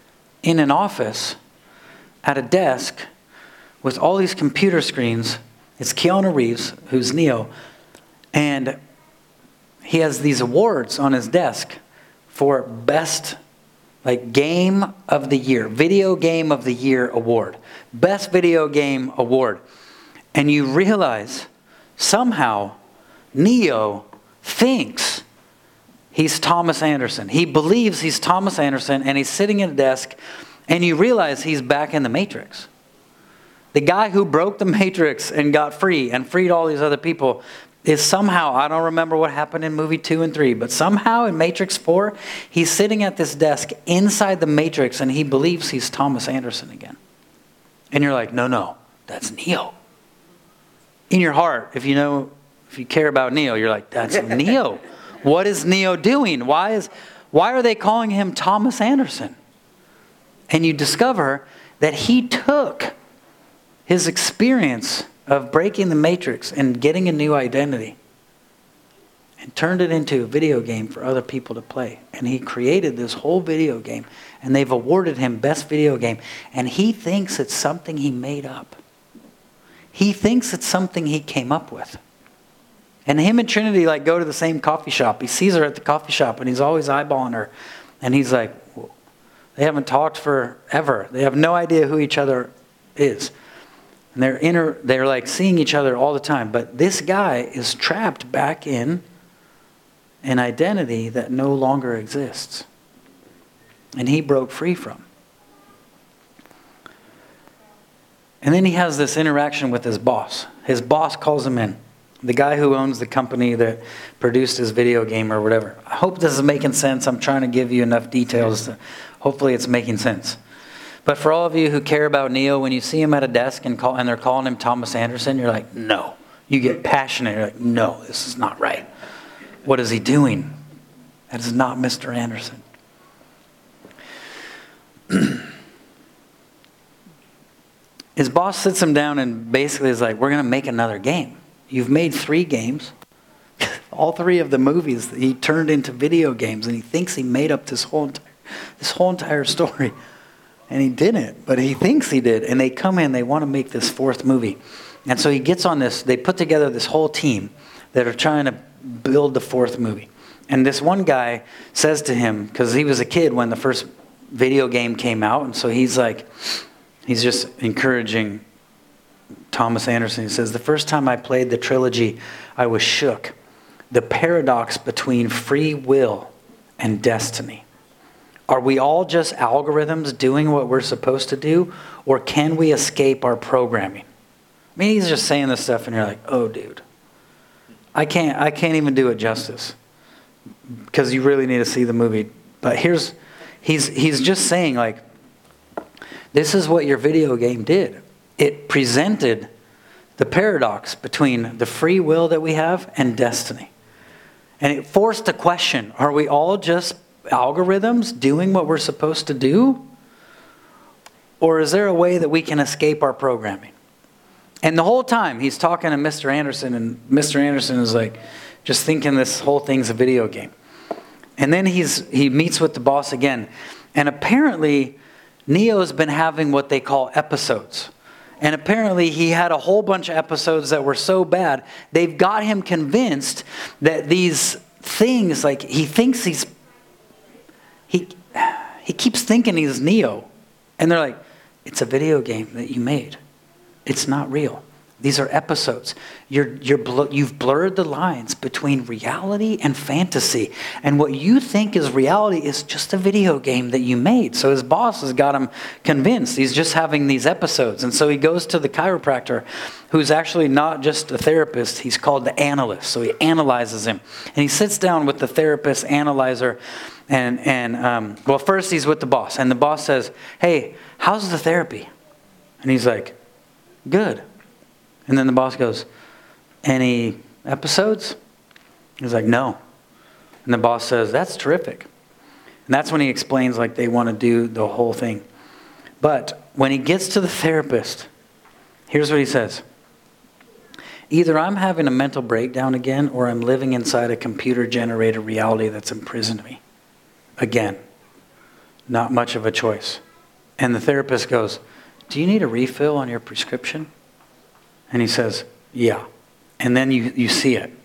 in an office at a desk with all these computer screens It's Keanu Reeves, who's Neo, and he has these awards on his desk for best, like, game of the year, video game of the year award, best video game award. And you realize somehow Neo thinks he's Thomas Anderson. He believes he's Thomas Anderson, and he's sitting at a desk, and you realize he's back in the Matrix. The guy who broke the Matrix and got free and freed all these other people is somehow, I don't remember what happened in movie two and three, but somehow in Matrix four, he's sitting at this desk inside the Matrix, and he believes he's Thomas Anderson again. And you're like, no, no, that's Neo. In your heart, if you know, if you care about Neo, you're like, that's Neo. What is Neo doing? Why is, why are they calling him Thomas Anderson? And you discover that he took his experience of breaking the Matrix and getting a new identity and turned it into a video game for other people to play. And he created this whole video game, and they've awarded him best video game. And he thinks it's something he made up. He thinks it's something he came up with. And him and Trinity like go to the same coffee shop. He sees her at the coffee shop, and he's always eyeballing her. And he's like, they haven't talked forever. They have no idea who each other is. And they're inter, they're like seeing each other all the time. But this guy is trapped back in an identity that no longer exists. And he broke free from. And then he has this interaction with his boss. His boss calls him in. The guy who owns the company that produced his video game or whatever. I hope this is making sense. I'm trying to give you enough details. To, hopefully it's making sense. But for all of you who care about Neo, when you see him at a desk and call and they're calling him Thomas Anderson, you're like, no. You get passionate. You're like, no, this is not right. What is he doing? That is not Mister Anderson. His boss sits him down and basically is like, we're going to make another game. You've made three games. All three of the movies he turned into video games, and he thinks he made up this whole entire, this whole entire story. And he didn't, but he thinks he did. And they come in, they want to make this fourth movie. And so he gets on this, they put together this whole team that are trying to build the fourth movie. And this one guy says to him, because he was a kid when the first video game came out, and so he's like, he's just encouraging Thomas Anderson. He says, the first time I played the trilogy, I was shook. The paradox between free will and destiny. Are we all just algorithms doing what we're supposed to do? Or can we escape our programming? I mean, he's just saying this stuff and you're like, oh, dude. I can't, I can't even do it justice. Because you really need to see the movie. But here's, he's, he's just saying like, this is what your video game did. It presented the paradox between the free will that we have and destiny. And it forced a question. Are we all just algorithms doing what we're supposed to do? Or is there a way that we can escape our programming? And the whole time he's talking to Mister Anderson, and Mister Anderson is like just thinking this whole thing's a video game. And then he's he meets with the boss again. And apparently Neo's been having what they call episodes. And apparently he had a whole bunch of episodes that were so bad, they've got him convinced that these things, like he thinks he's He, he keeps thinking he's Neo. And they're like, it's a video game that you made. It's not real. These are episodes. You're, you're bl- you've blurred the lines between reality and fantasy. And what you think is reality is just a video game that you made. So his boss has got him convinced he's just having these episodes. And so he goes to the chiropractor, who's actually not just a therapist. He's called the analyst. So he analyzes him. And he sits down with the therapist, analyzer, And, and um, well, first he's with the boss. And the boss says, hey, how's the therapy? And he's like, good. And then the boss goes, any episodes? He's like, no. And the boss says, that's terrific. And that's when he explains like they want to do the whole thing. But when he gets to the therapist, here's what he says. Either I'm having a mental breakdown again, or I'm living inside a computer-generated reality that's imprisoned me. Again, not much of a choice. And the therapist goes, do you need a refill on your prescription? And he says, Yeah. And then you, you see it.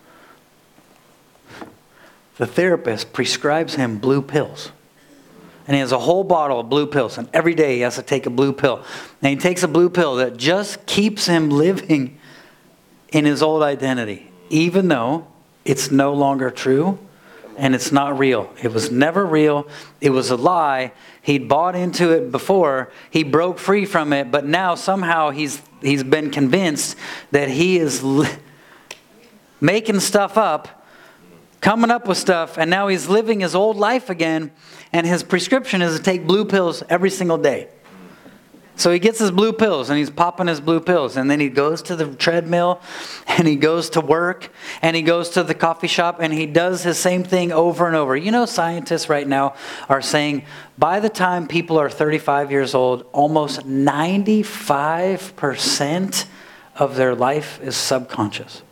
The therapist prescribes him blue pills. And he has a whole bottle of blue pills. And every day he has to take a blue pill. And he takes a blue pill that just keeps him living in his old identity. Even though it's no longer true and it's not real. It was never real. It was a lie. He'd bought into it before. He broke free from it. But now somehow he's he's been convinced that he is li- making stuff up, coming up with stuff, and now he's living his old life again, and his prescription is to take blue pills every single day. So he gets his blue pills, and he's popping his blue pills, and then he goes to the treadmill, and he goes to work, and he goes to the coffee shop, and he does his same thing over and over. You know, scientists right now are saying by the time people are thirty-five years old, almost ninety-five percent of their life is subconscious.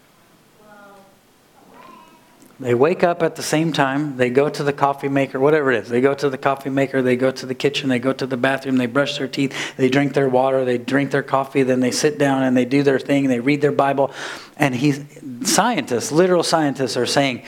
They wake up at the same time, they go to the coffee maker, whatever it is. They go to the coffee maker, they go to the kitchen, they go to the bathroom, they brush their teeth, they drink their water, they drink their coffee, then they sit down and they do their thing, they read their Bible. And he's, scientists, literal scientists are saying,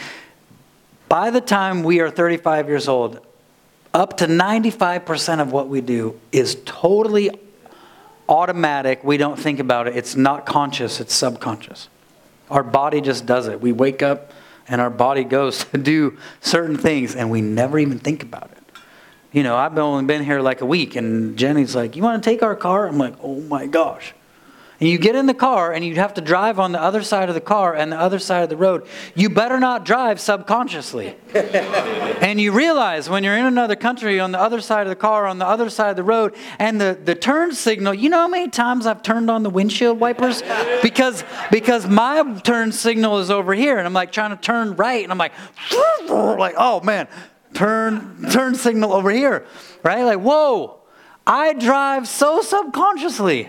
by the time we are thirty-five years old, up to ninety-five percent of what we do is totally automatic. We don't think about it. It's not conscious, it's subconscious. Our body just does it. We wake up, and our body goes to do certain things, and we never even think about it. You know, I've only been here like a week, and Jenny's like, you want to take our car? I'm like, oh my gosh. And you get in the car, and you have to drive on the other side of the car and the other side of the road. You better not drive subconsciously. And you realize when you're in another country, on the other side of the car, on the other side of the road, and the, the turn signal, you know how many times I've turned on the windshield wipers? Because, because my turn signal is over here, and I'm like trying to turn right, and I'm like, like, oh man, turn, turn signal over here, right? Like, whoa, I drive so subconsciously.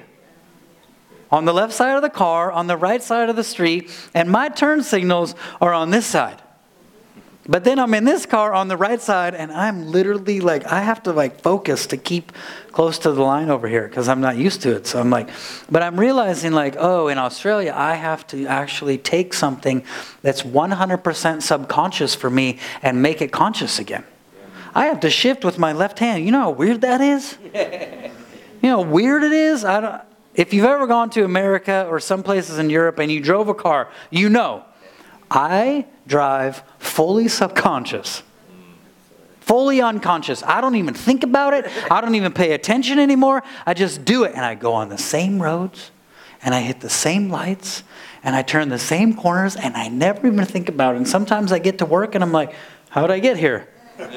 On the left side of the car, on the right side of the street, and my turn signals are on this side. But then I'm in this car on the right side, and I'm literally like, I have to like focus to keep close to the line over here because I'm not used to it. So I'm like, but I'm realizing like, oh, in Australia, I have to actually take something that's one hundred percent subconscious for me and make it conscious again. I have to shift with my left hand. You know how weird that is? You know how weird it is? I don't... If you've ever gone to America or some places in Europe and you drove a car, you know, I drive fully subconscious, fully unconscious. I don't even think about it. I don't even pay attention anymore. I just do it. And I go on the same roads and I hit the same lights and I turn the same corners and I never even think about it. And sometimes I get to work and I'm like, how did I get here?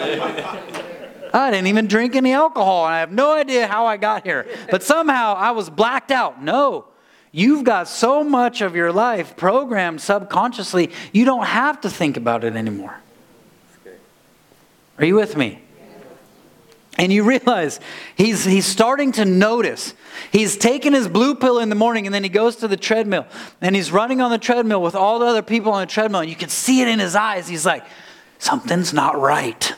I didn't even drink any alcohol, and I have no idea how I got here. But somehow I was blacked out. No, you've got so much of your life programmed subconsciously, you don't have to think about it anymore. Are you with me? And you realize he's, he's starting to notice. He's taken his blue pill in the morning, and then he goes to the treadmill, and he's running on the treadmill with all the other people on the treadmill, and you can see it in his eyes. He's like, something's not right.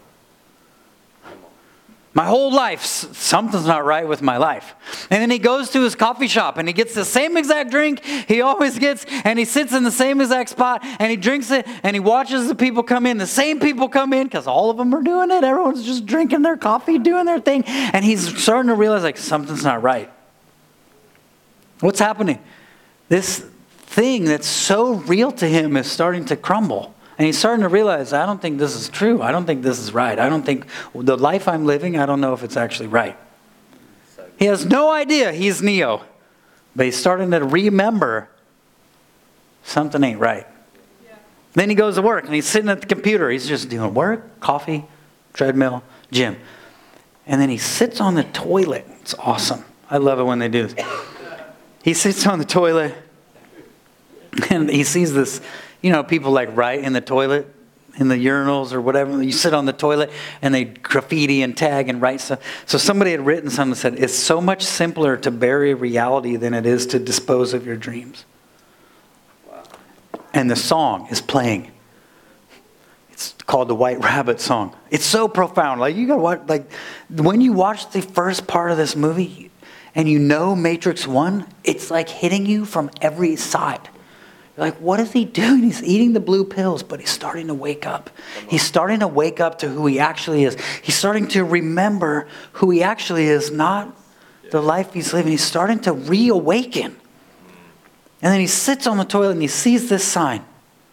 My whole life, something's not right with my life. And then he goes to his coffee shop and he gets the same exact drink he always gets, and he sits in the same exact spot and he drinks it and he watches the people come in. The same people come in because all of them are doing it. Everyone's just drinking their coffee, doing their thing. And he's starting to realize like something's not right. What's happening? This thing that's so real to him is starting to crumble. And he's starting to realize, I don't think this is true. I don't think this is right. I don't think the life I'm living, I don't know if it's actually right. He has no idea he's Neo. But he's starting to remember something ain't right. Yeah. Then he goes to work and he's sitting at the computer. He's just doing work, coffee, treadmill, gym. And then he sits on the toilet. It's awesome. I love it when they do this. He sits on the toilet and he sees this. You know, people like write in the toilet, in the urinals or whatever. You sit on the toilet and they graffiti and tag and write stuff. So somebody had written something that said, it's so much simpler to bury reality than it is to dispose of your dreams. Wow. And the song is playing. It's called the White Rabbit song. It's so profound. Like you gotta watch, like when you watch the first part of this movie, and you know Matrix one, it's like hitting you from every side. You're like, what is he doing? He's eating the blue pills, but he's starting to wake up. He's starting to wake up to who he actually is. He's starting to remember who he actually is, not the life he's living. He's starting to reawaken. And then he sits on the toilet and he sees this sign.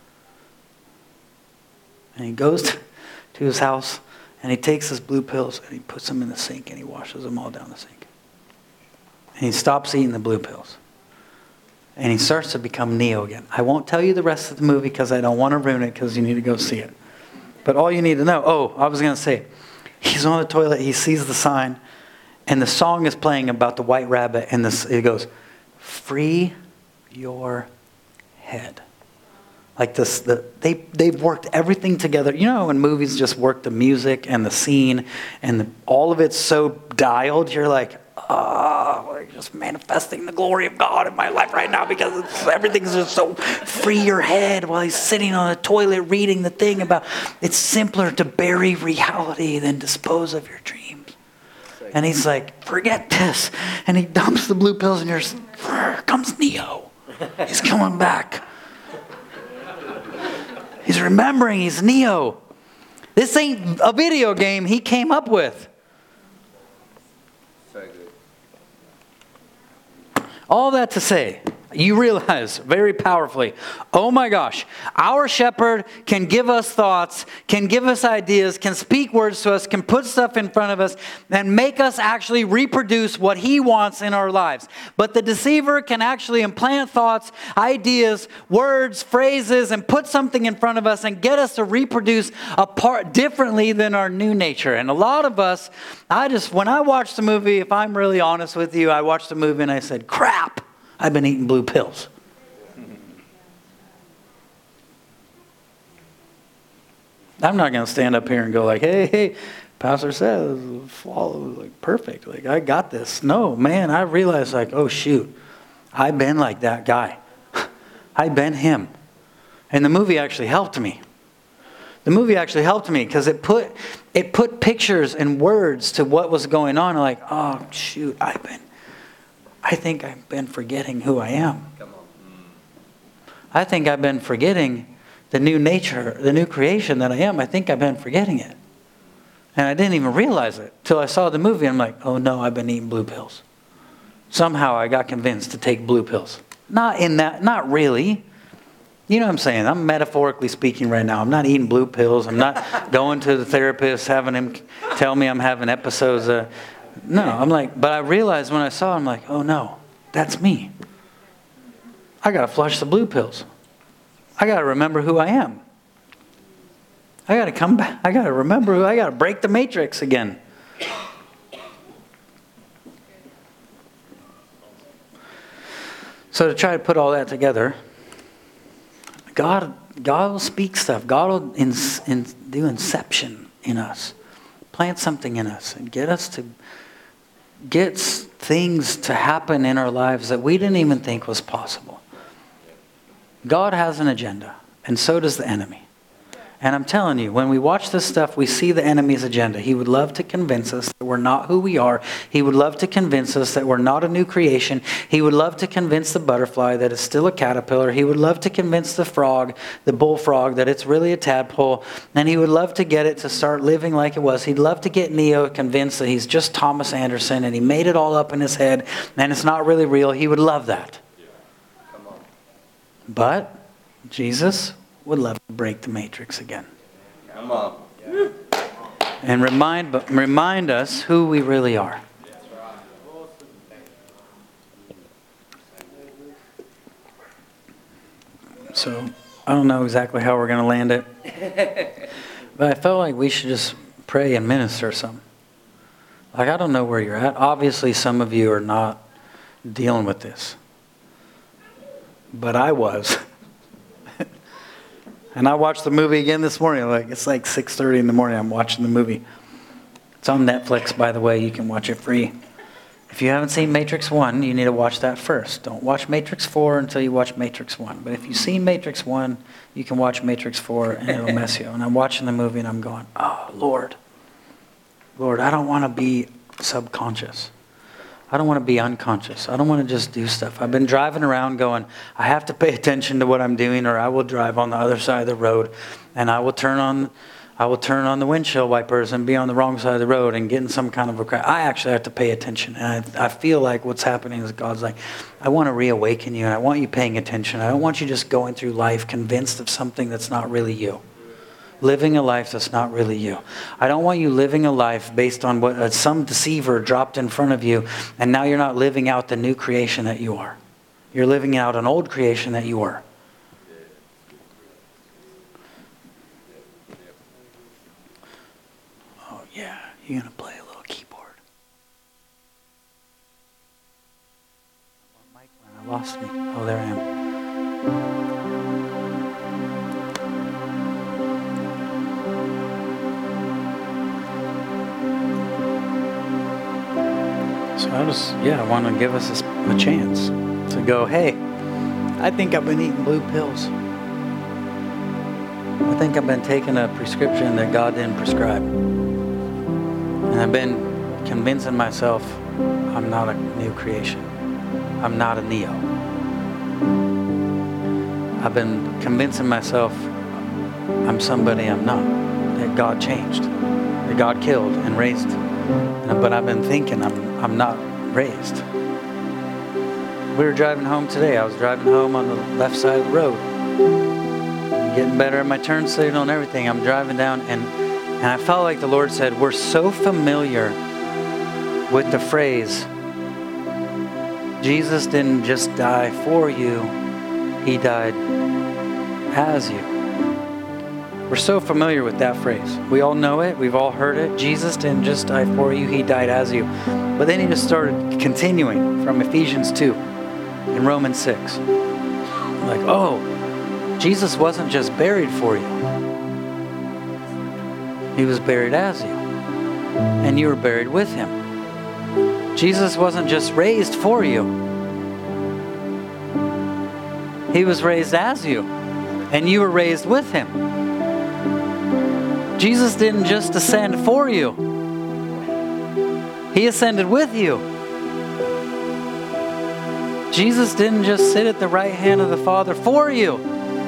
And he goes to his house and he takes his blue pills and he puts them in the sink and he washes them all down the sink. And he stops eating the blue pills. And he starts to become Neo again. I won't tell you the rest of the movie because I don't want to ruin it because you need to go see it. But all you need to know, oh, I was going to say, he's on the toilet, he sees the sign, and the song is playing about the white rabbit, and this, it goes, free your head. Like this, the, they, they've worked everything together. You know when movies just work the music and the scene and the, all of it's so dialed, you're like, oh, we're just manifesting the glory of God in my life right now because it's, everything's just so free your head while he's sitting on a toilet reading the thing about it's simpler to bury reality than dispose of your dreams. And he's like, forget this. And he dumps the blue pills and here's, here comes Neo. He's coming back. He's remembering he's Neo. This ain't a video game he came up with. All that to say, you realize very powerfully, oh my gosh, our shepherd can give us thoughts, can give us ideas, can speak words to us, can put stuff in front of us, and make us actually reproduce what he wants in our lives. But the deceiver can actually implant thoughts, ideas, words, phrases, and put something in front of us and get us to reproduce a part differently than our new nature. And a lot of us, I just, when I watched the movie, if I'm really honest with you, I watched the movie and I said, crap. I've been eating blue pills. I'm not going to stand up here and go like, hey, hey, Pastor says, follow, like perfect. Like, I got this. No, man, I realized like, oh, shoot. I've been like that guy. I've been him. And the movie actually helped me. The movie actually helped me because it put, it put pictures and words to what was going on. Like, oh, shoot, I've been. I think I've been forgetting who I am. Come on. I think I've been forgetting the new nature, the new creation that I am. I think I've been forgetting it. And I didn't even realize it till I saw the movie. I'm like, oh no, I've been eating blue pills. Somehow I got convinced to take blue pills. Not in that, not really. You know what I'm saying? I'm metaphorically speaking right now. I'm not eating blue pills. I'm not going to the therapist, having him tell me I'm having episodes of... No, I'm like, but I realized when I saw it, I'm like, oh no, that's me. I got to flush the blue pills. I got to remember who I am. I got to come back. I got to remember who I got to break the matrix again. So to try to put all that together, God, God will speak stuff. God will in, in, do inception in us. Plant something in us and get us to get things to happen in our lives that we didn't even think was possible. God has an agenda, and so does the enemy. And I'm telling you, when we watch this stuff, we see the enemy's agenda. He would love to convince us that we're not who we are. He would love to convince us that we're not a new creation. He would love to convince the butterfly that it's still a caterpillar. He would love to convince the frog, the bullfrog, that it's really a tadpole. And he would love to get it to start living like it was. He'd love to get Neo convinced that he's just Thomas Anderson and he made it all up in his head and it's not really real. He would love that. But Jesus would love to break the matrix again. Come on. And remind, remind us who we really are. So, I don't know exactly how we're going to land it. But I felt like we should just pray and minister some. Like, I don't know where you're at. Obviously, some of you are not dealing with this. But I was. And I watched the movie again this morning. Like it's like six thirty in the morning. I'm watching the movie. It's on Netflix, by the way. You can watch it free. If you haven't seen Matrix one, you need to watch that first. Don't watch Matrix four until you watch Matrix one. But if you've seen Matrix one, you can watch Matrix four and it'll mess you. And I'm watching the movie and I'm going, oh, Lord. Lord, I don't want to be subconscious. I don't want to be unconscious. I don't want to just do stuff. I've been driving around going, I have to pay attention to what I'm doing, or I will drive on the other side of the road, and I will turn on I will turn on the windshield wipers and be on the wrong side of the road and get in some kind of a crash. I actually have to pay attention. And I, I feel like what's happening is God's like, I want to reawaken you, and I want you paying attention. I don't want you just going through life convinced of something that's not really you. Living a life that's not really you. I don't want you living a life based on what uh, some deceiver dropped in front of you, and now you're not living out the new creation that you are. You're living out an old creation that you were. Yeah, you're going to play a little keyboard. Mike, I lost me. Oh, there I am. So I just, yeah, I want to give us a, a chance to go, hey, I think I've been eating blue pills. I think I've been taking a prescription that God didn't prescribe. And I've been convincing myself I'm not a new creation. I'm not a Neo. I've been convincing myself I'm somebody I'm not. That God changed. That God killed and raised. But I've been thinking I'm I'm not raised. We were driving home today. I was driving home on the left side of the road. I'm getting better at my turn signal and everything. I'm driving down and And I felt like the Lord said, we're so familiar with the phrase, Jesus didn't just die for you, he died as you. We're so familiar with that phrase. We all know it. We've all heard it. Jesus didn't just die for you, he died as you. But then he just started continuing from Ephesians two and Romans six. Like, oh, Jesus wasn't just buried for you. He was buried as you. And you were buried with him. Jesus wasn't just raised for you. He was raised as you. And you were raised with him. Jesus didn't just ascend for you. He ascended with you. Jesus didn't just sit at the right hand of the Father for you.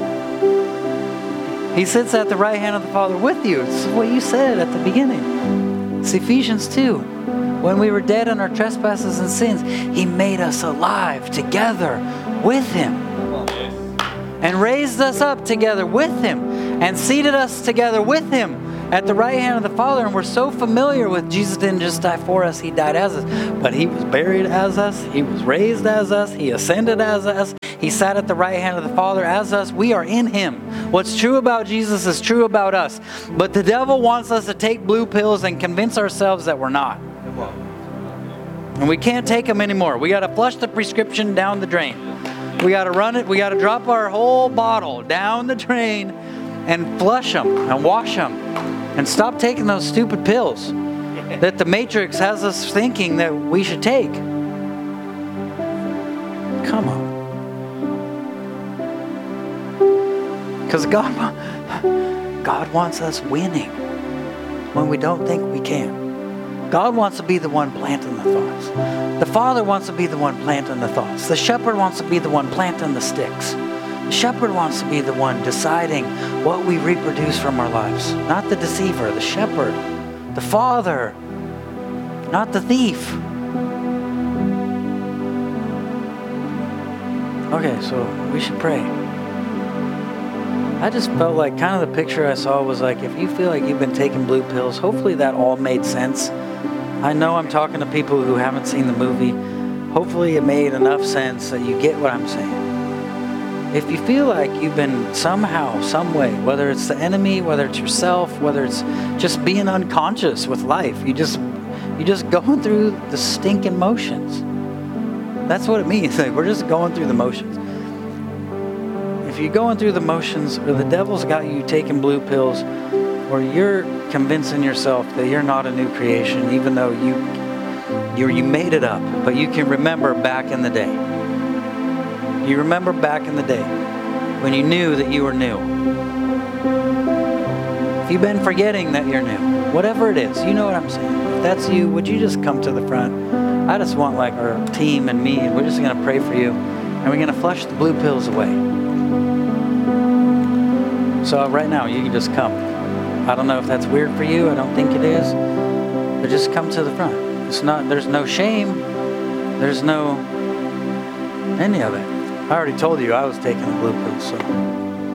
He sits at the right hand of the Father with you. This is what you said at the beginning. It's Ephesians two. When we were dead in our trespasses and sins, he made us alive together with him. And raised us up together with him. And seated us together with him at the right hand of the Father. And we're so familiar with Jesus didn't just die for us, he died as us. But he was buried as us. He was raised as us. He ascended as us. He sat at the right hand of the Father as us. We are in him. What's true about Jesus is true about us. But the devil wants us to take blue pills and convince ourselves that we're not. And we can't take them anymore. We got to flush the prescription down the drain. We got to run it. We got to drop our whole bottle down the drain and flush them and wash them. And stop taking those stupid pills that the Matrix has us thinking that we should take. Come on. Because God, God wants us winning when we don't think we can. God wants to be the one planting the thoughts. The Father wants to be the one planting the thoughts. The shepherd wants to be the one planting the sticks. The shepherd wants to be the one deciding what we reproduce from our lives. Not the deceiver, the shepherd. The Father, not the thief. Okay, so we should pray. I just felt like kind of the picture I saw was like, if you feel like you've been taking blue pills, hopefully that all made sense. I know I'm talking to people who haven't seen the movie. Hopefully it made enough sense that you get what I'm saying. If you feel like you've been somehow, some way, whether it's the enemy, whether it's yourself, whether it's just being unconscious with life, you just, you're just going through the stinking motions. That's what it means. Like, we're just going through the motions. If you're going through the motions, or the devil's got you taking blue pills, or you're convincing yourself that you're not a new creation, even though you you you made it up, but you can remember back in the day. You remember back in the day when you knew that you were new. If you've been forgetting that you're new, whatever it is, you know what I'm saying. If that's you, would you just come to the front? I just want like our team and me, and we're just going to pray for you. And we're going to flush the blue pills away. So right now, you can just come. I don't know if that's weird for you. I don't think it is. But just come to the front. It's not, there's no shame. There's no, any of it. I already told you I was taking the blue pills, so.